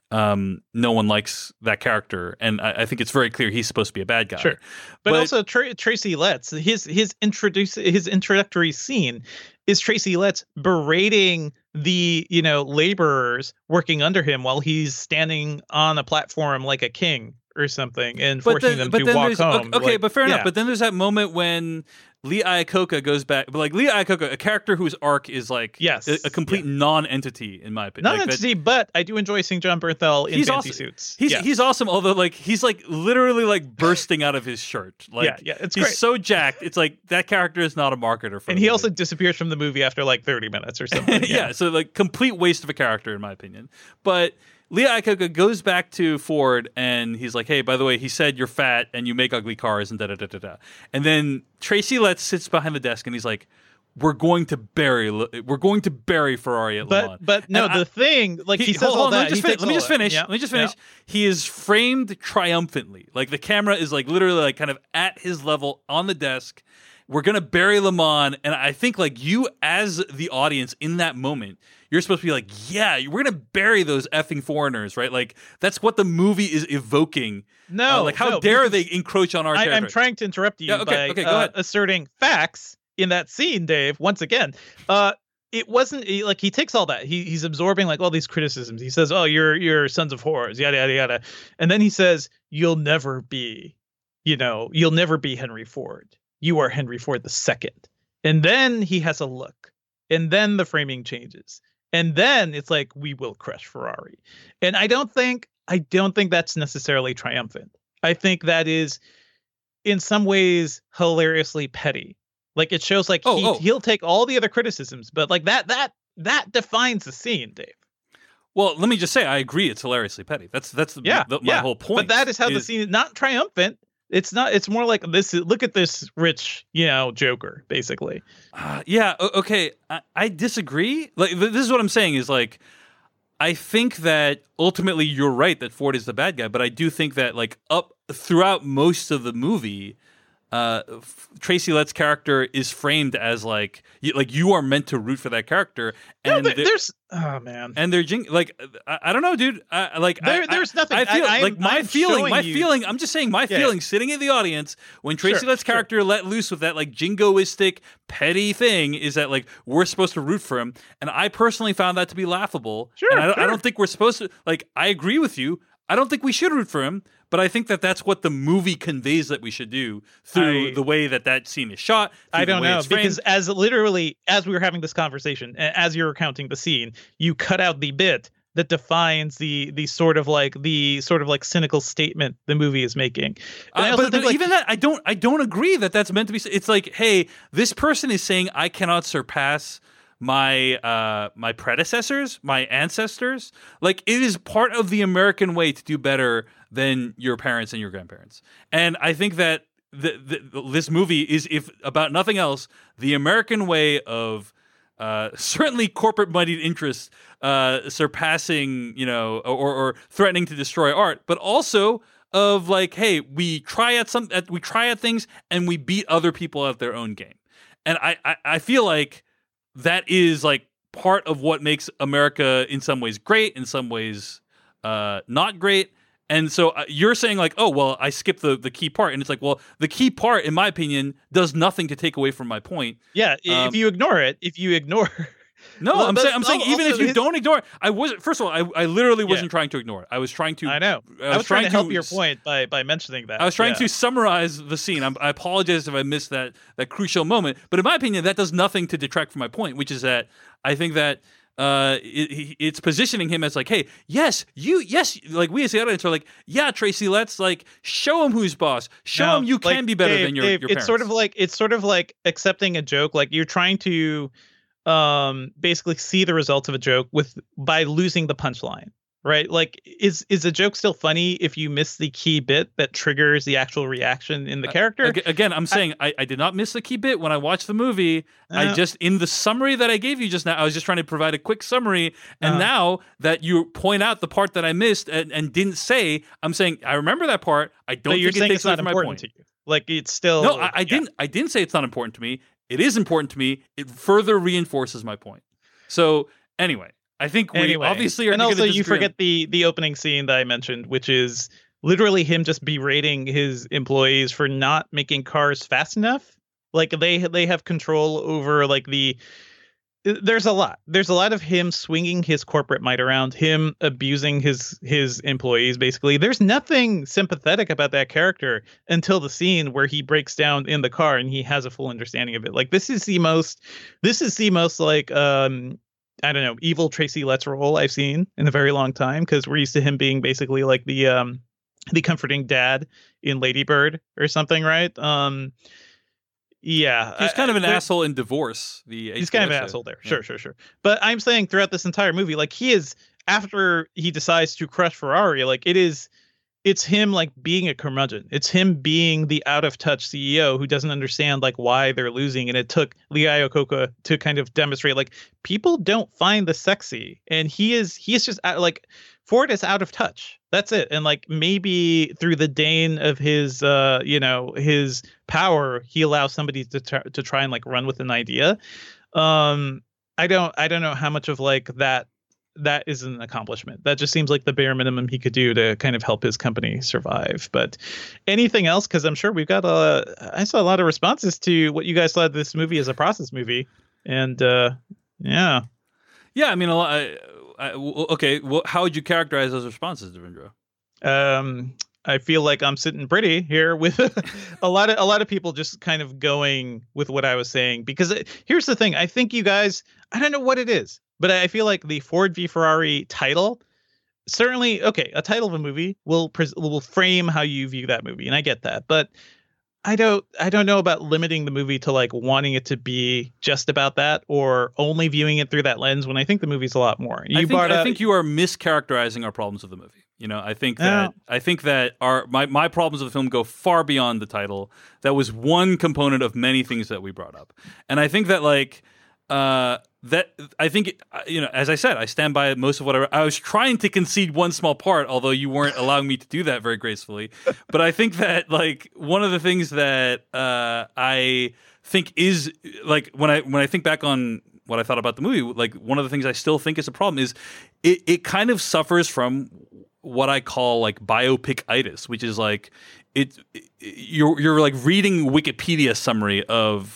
um, no one likes that character. And I, I think it's very clear he's supposed to be a bad guy. Sure, but, But- also Tra- Tracy Letts, his his introduce his introductory scene is Tracy Letts berating the you know laborers working under him while he's standing on a platform like a king or something, and But forcing then, them but to then walk there's home. okay, okay, Like, but fair enough. yeah. But then there's that moment when Lee Iacocca goes back, but like Lee Iacocca, a character whose arc is like Yes, a, a complete non-entity in my opinion. not Like, that- entity, but I do enjoy seeing John Bernthal in He's fancy awesome. suits. He's Yeah. he's awesome. Although like he's like literally like bursting out of his shirt. Like Yeah, yeah, it's he's great. so jacked. It's like that character is not a marketer for. and the he movie. also disappears from the movie after like thirty minutes or something. yeah. So like complete waste of a character in my opinion. But Lee Iacocca goes back to Ford and he's like, "Hey, by the way, he said you're fat and you make ugly cars and da da da da da." And then Tracy Letts sits behind the desk and he's like, "We're going to bury, we're going to bury Ferrari at Le But Mans." but no, And I- the thing like he, he- says hold all on, let that. me just, he fin- takes let me all just that. finish. Yeah, Let me just yeah. finish. He is framed triumphantly. Like the camera is like literally like kind of at his level on the desk. We're gonna bury Le Mans, and I think like you as the audience in that moment, you're supposed to be like, yeah, we're gonna bury those effing foreigners, right? Like that's what the movie is evoking. No, Uh, like how no, dare because they encroach on our I, territory? I'm trying to interrupt you Yeah, okay, by okay, go uh, ahead. asserting facts in that scene, Dave. Once again, uh, it wasn't he- like he takes all that. He he's absorbing like all these criticisms. He says, "Oh, you're you're sons of whores," yada yada yada, and then he says, "You'll never be, you know, you'll never be Henry Ford. You are Henry Ford the second." And then he has a look, and then the framing changes, and then it's like, "We will crush Ferrari," and I don't think I don't think that's necessarily triumphant. I think that is, in some ways, hilariously petty. Like it shows like Oh, he, oh. he'll take all the other criticisms, but like that that that defines the scene, Dave. Well, let me just say, I agree. It's hilariously petty. That's that's the, Yeah, the, my yeah. whole point. But that is how the is- scene is not triumphant. It's not. It's more like this. Look at this rich, you know, Joker, basically. Uh, yeah. o- Okay. I, I disagree. Like th- this is what I'm saying is like, I think that ultimately you're right that Ford is the bad guy, but I do think that like up throughout most of the movie, uh, F- Tracy Letts' character is framed as like you, like you are meant to root for that character, No, and there- the- there's. Oh man. and they're jing- like I, I don't know, dude. I, like There- I, there's I, nothing. I feel I- I'm- like my I'm feeling, showing my you- feeling. I'm just saying my Yeah. feeling. Sitting in the audience when Tracy Sure, Letts' sure. character let loose with that like jingoistic petty thing is that like we're supposed to root for him, and I personally found that to be laughable. Sure, and I, don't- I sure. don't think we're supposed to. Like I agree with you. I don't think we should root for him, but I think that that's what the movie conveys that we should do through I, the way that that scene is shot. I don't know, because as literally, as we were having this conversation, as you were recounting the scene, you cut out the bit that defines the the sort of like the sort of like cynical statement the movie is making. Uh, but but like, even that, I don't I don't agree that that's meant to be. It's like, hey, this person is saying I cannot surpass my uh my predecessors, my ancestors. Like, it is part of the American way to do better than your parents and your grandparents. And I think that the, the, this movie is, if about nothing else, the American way of uh, certainly corporate moneyed interests uh, surpassing, you know, or, or threatening to destroy art, but also of like, hey, we try at some, at, we try at things and we beat other people at their own game. And I, I, I feel like that is like part of what makes America in some ways great, in some ways uh, not great. And so uh, you're saying like, oh, well, I skipped the, the key part. And it's like, well, the key part, in my opinion, does nothing to take away from my point. Yeah, um, if you ignore it, if you ignore... No, well, I'm saying, I'm saying even if you his... don't ignore it, I wasn't, first of all, I, I literally wasn't yeah. trying to ignore it. I was trying to... I know. I was, I was trying, trying to help to, your point by, by mentioning that. I was trying yeah. to summarize the scene. I'm, I apologize if I missed that, that crucial moment. But in my opinion, that does nothing to detract from my point, which is that I think that uh, it, it's positioning him as like, hey, yes, you, yes, like we as the audience are like, yeah, Tracy, let's like show him who's boss. Show no, him you like, can be better Dave, than your, Dave, your it's parents. Sort of like, it's sort of like accepting a joke. Like you're trying to um, basically see the results of a joke with by losing the punchline. Right? Like, is is a joke still funny if you miss the key bit that triggers the actual reaction in the character? Uh, again, I'm saying I, I did not miss the key bit when I watched the movie. Uh, I just, in the summary that I gave you just now, I was just trying to provide a quick summary. And uh, now that you point out the part that I missed and, and didn't say, I'm saying I remember that part. I don't think it takes away from my point. To you. Like, it's still... No, I, I yeah. didn't. I didn't say it's not important to me. It is important to me. It further reinforces my point. So, anyway. I think we anyway, obviously are. And also, you forget the the opening scene that I mentioned, which is literally him just berating his employees for not making cars fast enough. Like they they have control over like the. There's a lot. There's a lot of him swinging his corporate might around, him abusing his his employees. Basically, there's nothing sympathetic about that character until the scene where he breaks down in the car and he has a full understanding of it. Like this is the most. This is the most like. um I don't know, evil Tracy Letts role I've seen in a very long time, because we're used to him being basically like the um the comforting dad in Lady Bird or something, right? Um, yeah, he's kind of an I, asshole in Divorce. The he's kind of an asshole there, yeah. sure, sure, sure. But I'm saying throughout this entire movie, like he is after he decides to crush Ferrari, like it is. It's him like being a curmudgeon. It's him being the out of touch C E O who doesn't understand like why they're losing. And it took Lee Iacocca to kind of demonstrate like people don't find the sexy. And he is he is just out, like Ford is out of touch. That's it. And like maybe through the Dane of his, uh, you know, his power, he allows somebody to try, to try and like run with an idea. Um, I don't I don't know how much of like that. That is an accomplishment. That just seems like the bare minimum he could do to kind of help his company survive. But anything else? Because I'm sure we've got a. I saw a lot of responses to what you guys thought this movie as a process movie, and uh, yeah, yeah. I mean, a lot. I, I, okay, well, how would you characterize those responses, Devendra? Um, I feel like I'm sitting pretty here with a lot of a lot of people just kind of going with what I was saying. Because it, here's the thing: I think you guys. I don't know what it is. But I feel like the Ford v Ferrari title, certainly, okay, a title of a movie will pres- will frame how you view that movie, and I get that. But I don't, I don't know about limiting the movie to like wanting it to be just about that, or only viewing it through that lens. When I think the movie's a lot more. You I, think, brought I up, think you are mischaracterizing our problems of the movie. You know, I think that oh. I think that our my my problems of the film go far beyond the title. That was one component of many things that we brought up, and I think that like. Uh, that I think, you know, as I said, I stand by most of what I, I was trying to concede one small part, although you weren't allowing me to do that very gracefully. But I think that like one of the things that uh, I think is like when I when I think back on what I thought about the movie, like one of the things I still think is a problem is it, it kind of suffers from what I call like biopic-itis, which is like it, it you're you're like reading Wikipedia summary of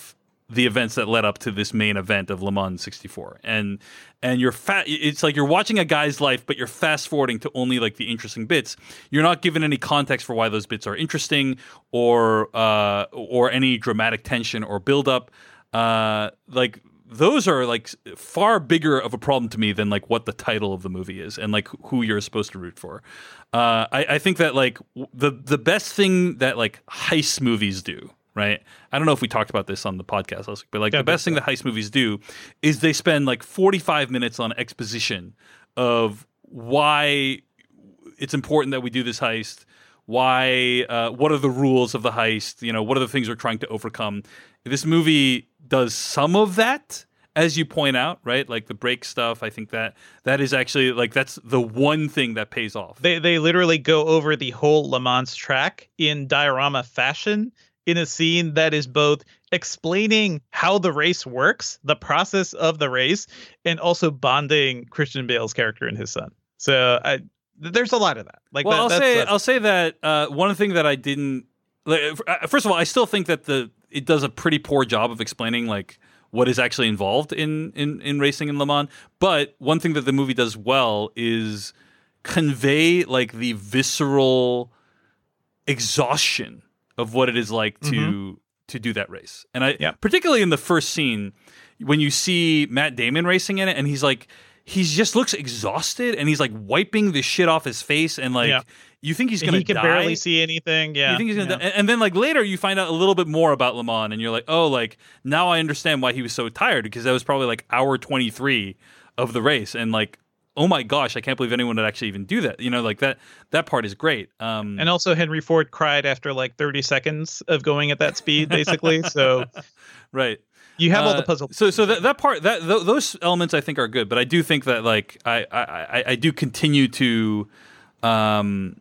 the events that led up to this main event of Le Mans sixty-four. And and you're fa- it's like you're watching a guy's life, but you're fast forwarding to only like the interesting bits. You're not given any context for why those bits are interesting or uh, or any dramatic tension or buildup. Uh, like those are like far bigger of a problem to me than like what the title of the movie is and like who you're supposed to root for. Uh, I, I think that like the the best thing that like heist movies do. Right. I don't know if we talked about this on the podcast last week, but like yeah, the best thing that heist movies do is they spend like forty-five minutes on exposition of why it's important that we do this heist, why, uh, what are the rules of the heist, you know, what are the things we're trying to overcome. This movie does some of that, as you point out, right? Like the brake stuff. I think that that is actually like that's the one thing that pays off. They they literally go over the whole Le Mans track in diorama fashion, in a scene that is both explaining how the race works, the process of the race, and also bonding Christian Bale's character and his son. So I, there's a lot of that. Like, well, that, I'll that's, say that's... I'll say that uh, one thing that I didn't. Like, first of all, I still think that the it does a pretty poor job of explaining like what is actually involved in in in racing in Le Mans. But one thing that the movie does well is convey like the visceral exhaustion of what it is like to mm-hmm. to do that race. And I yeah. particularly in the first scene when you see Matt Damon racing in it and he's like he just looks exhausted and he's like wiping the shit off his face and like yeah. you think he's going to die. He can barely see anything. Yeah. You think he's going to yeah. die. And, and then like later you find out a little bit more about Le Mans and you're like, "Oh, like now I understand why he was so tired because that was probably like hour twenty-three of the race." And like oh my gosh, I can't believe anyone would actually even do that. You know, like that that part is great. Um, and also Henry Ford cried after like thirty seconds of going at that speed, basically. So right. You have uh, all the puzzle. So so that, that part, that th- those elements I think are good, but I do think that like I I, I, I do continue to um,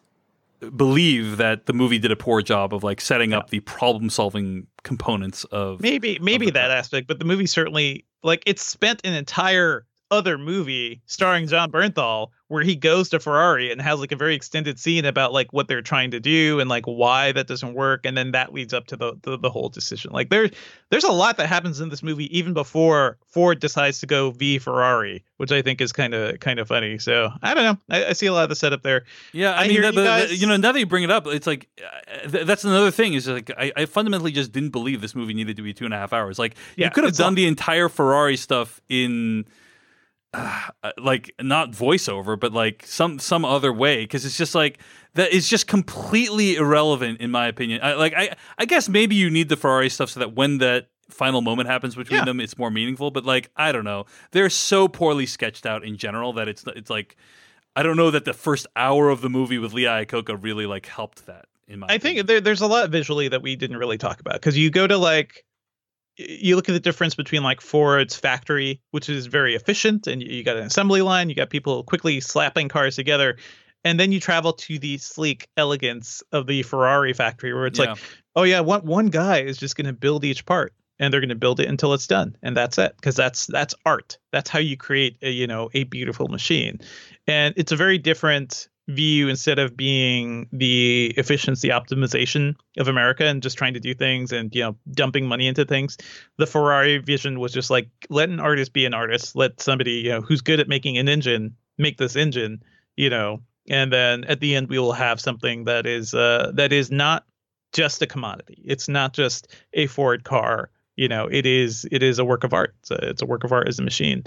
believe that the movie did a poor job of like setting yeah. up the problem solving components of maybe maybe of that aspect, but the movie certainly like it's spent an entire other movie starring John Bernthal where he goes to Ferrari and has like a very extended scene about like what they're trying to do and like why that doesn't work, and then that leads up to the the, the whole decision. Like there there's a lot that happens in this movie even before Ford decides to go v Ferrari, which I think is kind of kind of funny. So I don't know, I, I see a lot of the setup there. Yeah, I, I mean, hear that, you, but, guys... you know, now that you bring it up, it's like uh, th- that's another thing. Is like I, I fundamentally just didn't believe this movie needed to be two and a half hours. Like yeah, you could have done long. the entire Ferrari stuff in. Uh, like not voiceover, but like some some other way, because it's just like that is just completely irrelevant in my opinion. I, like I I guess maybe you need the Ferrari stuff so that when that final moment happens between yeah. them, it's more meaningful. But like I don't know, they're so poorly sketched out in general that it's it's like I don't know that the first hour of the movie with Lee Iacocca really like helped that. In my I opinion. think there, there's a lot visually that we didn't really talk about, because you go to like. You look at the difference between like Ford's factory, which is very efficient, and you got an assembly line, you got people quickly slapping cars together, and then you travel to the sleek elegance of the Ferrari factory, where it's yeah. like, oh yeah, one one guy is just going to build each part, and they're going to build it until it's done, and that's it, because that's that's art. That's how you create a, you know, a beautiful machine, and it's a very different view. Instead of being the efficiency optimization of America and just trying to do things and, you know, dumping money into things, the Ferrari vision was just like, let an artist be an artist. Let somebody, you know, who's good at making an engine make this engine, you know, and then at the end we will have something that is uh, that is not just a commodity. It's not just a Ford car. You know, it is it is a work of art. It's a, it's a work of art as a machine.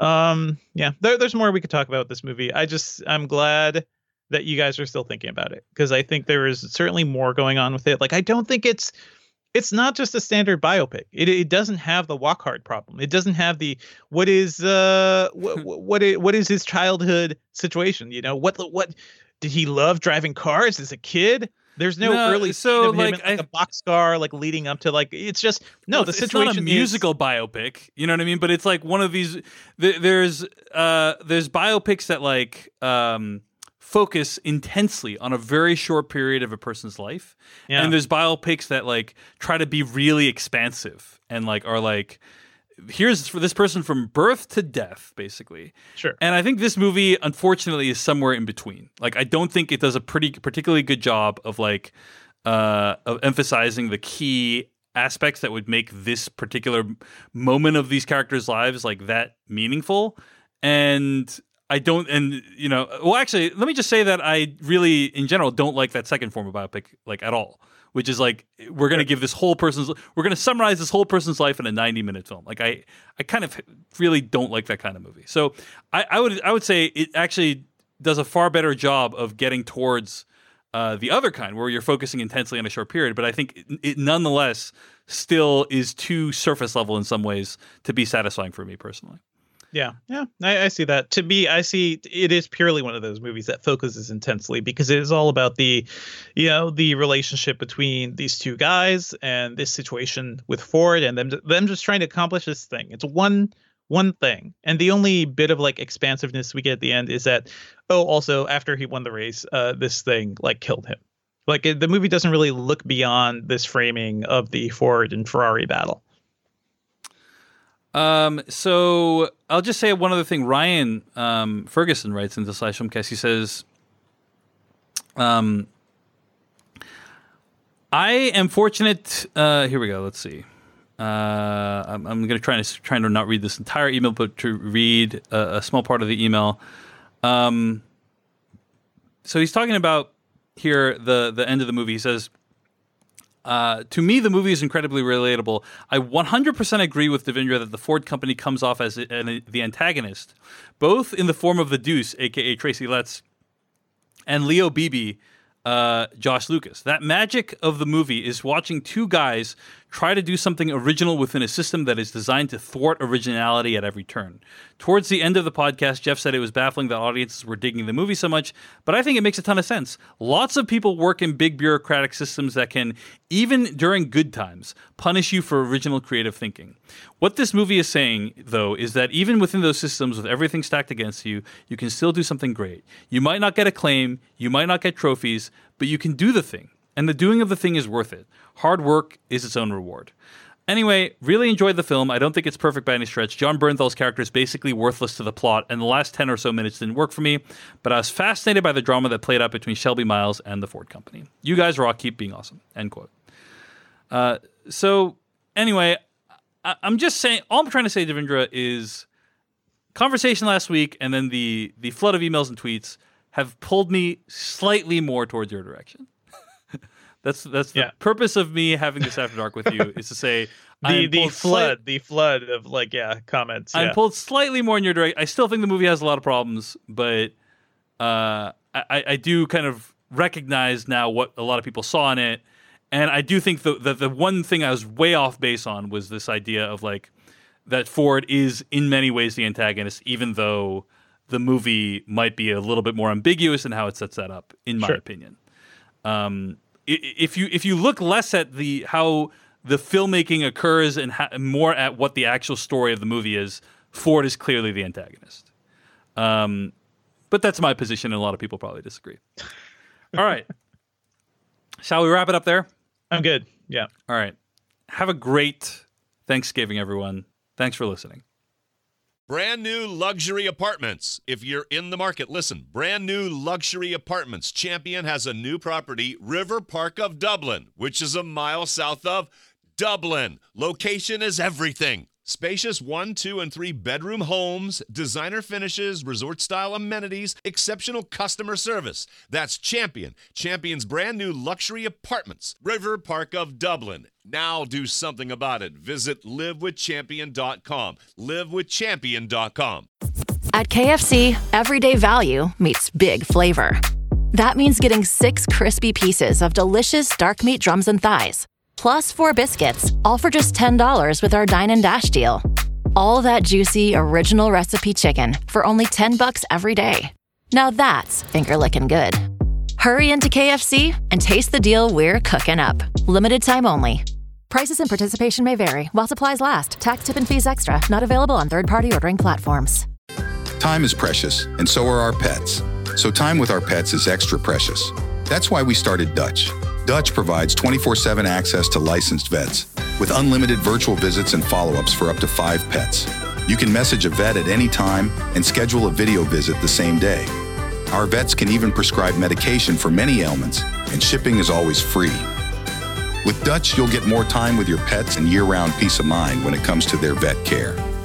Um, yeah, there, there's more we could talk about with this movie. I just I'm glad that you guys are still thinking about it, because I think there is certainly more going on with it. Like, I don't think it's it's not just a standard biopic. It it doesn't have the walk hard problem. It doesn't have the what is uh what what is, what is his childhood situation? You know, what what did he love driving cars as a kid? There's no, no early so scene of like, him in, like a boxcar, like leading up to like it's just no. Well, the it's situation not a musical is, biopic, you know what I mean? But it's like one of these. Th- there's uh there's biopics that like um. focus intensely on a very short period of a person's life. Yeah. And there's biopics that like try to be really expansive and like are like, here's for this person from birth to death, basically. Sure. And I think this movie, unfortunately, is somewhere in between. Like, I don't think it does a pretty particularly good job of like uh, of emphasizing the key aspects that would make this particular moment of these characters' lives like that meaningful. And I don't, and you know, well, actually, let me just say that I really, in general, don't like that second form of biopic like at all. Which is like we're going to give this whole person's, we're going to summarize this whole person's life in a ninety minute film. Like I, I kind of really don't like that kind of movie. So I, I would, I would say it actually does a far better job of getting towards uh, the other kind, where you're focusing intensely on a short period. But I think it, it nonetheless still is too surface level in some ways to be satisfying for me personally. Yeah, yeah, I, I see that. To me, I see it is purely one of those movies that focuses intensely because it is all about the, you know, the relationship between these two guys and this situation with Ford and them them just trying to accomplish this thing. It's one one thing, and the only bit of like expansiveness we get at the end is that, oh, also after he won the race, uh, this thing like killed him. Like it, the movie doesn't really look beyond this framing of the Ford and Ferrari battle. Um, so I'll just say one other thing. Ryan um, Ferguson writes into Slash Filmcast. He says, um, I am fortunate. Uh, here we go. Let's see. Uh, I'm, I'm going to try to trying to not read this entire email, but to read a, a small part of the email. Um, so he's talking about here the the end of the movie. He says, Uh, to me, the movie is incredibly relatable. I one hundred percent agree with Devindra that the Ford company comes off as a, an, the antagonist, both in the form of the Deuce, a k a. Tracy Letts, and Leo Beebe, uh, Josh Lucas. That magic of the movie is watching two guys try to do something original within a system that is designed to thwart originality at every turn. Towards the end of the podcast, Jeff said it was baffling that audiences were digging the movie so much, but I think it makes a ton of sense. Lots of people work in big bureaucratic systems that can, even during good times, punish you for original creative thinking. What this movie is saying, though, is that even within those systems with everything stacked against you, you can still do something great. You might not get acclaim, you might not get trophies, but you can do the thing. And the doing of the thing is worth it. Hard work is its own reward. Anyway, really enjoyed the film. I don't think it's perfect by any stretch. John Bernthal's character is basically worthless to the plot, and the last ten or so minutes didn't work for me, but I was fascinated by the drama that played out between Shelby Miles and the Ford company. You guys rock, keep being awesome. End quote. Uh, so, anyway, I- I'm just saying, all I'm trying to say, Devindra, is conversation last week and then the, the flood of emails and tweets have pulled me slightly more towards your direction. That's that's the yeah. purpose of me having this After Dark with you is to say the the flood, sli- the flood of like yeah comments. I'm yeah. pulled slightly more in your direction. I still think the movie has a lot of problems, but uh, I, I do kind of recognize now what a lot of people saw in it, and I do think that the, the one thing I was way off base on was this idea of like that Ford is in many ways the antagonist, even though the movie might be a little bit more ambiguous in how it sets that up, in my sure. opinion. Um, If you if you look less at the how the filmmaking occurs and ha- more at what the actual story of the movie is, Ford is clearly the antagonist. Um, but that's my position, and a lot of people probably disagree. All right, shall we wrap it up there? I'm good. Yeah. All right. Have a great Thanksgiving, everyone. Thanks for listening. Brand new luxury apartments. If you're in the market, listen. Brand new luxury apartments. Champion has a new property, River Park of Dublin, which is a mile south of Dublin. Location is everything. Spacious one, two, and three bedroom homes, designer finishes, resort-style amenities, exceptional customer service. That's Champion. Champion's brand new luxury apartments, River Park of Dublin. Now do something about it. Visit live with champion dot com. live with champion dot com. At K F C, everyday value meets big flavor. That means getting six crispy pieces of delicious dark meat drums and thighs, plus four biscuits, all for just ten dollars with our Dine and Dash deal. All that juicy, original recipe chicken for only ten bucks every day. Now that's finger-licking good. Hurry into K F C and taste the deal we're cooking up. Limited time only. Prices and participation may vary while supplies last. Tax, tip, and fees extra. Not available on third-party ordering platforms. Time is precious, and so are our pets. So time with our pets is extra precious. That's why we started Dutch. Dutch provides twenty-four seven access to licensed vets with unlimited virtual visits and follow-ups for up to five pets. You can message a vet at any time and schedule a video visit the same day. Our vets can even prescribe medication for many ailments, and shipping is always free. With Dutch, you'll get more time with your pets and year-round peace of mind when it comes to their vet care.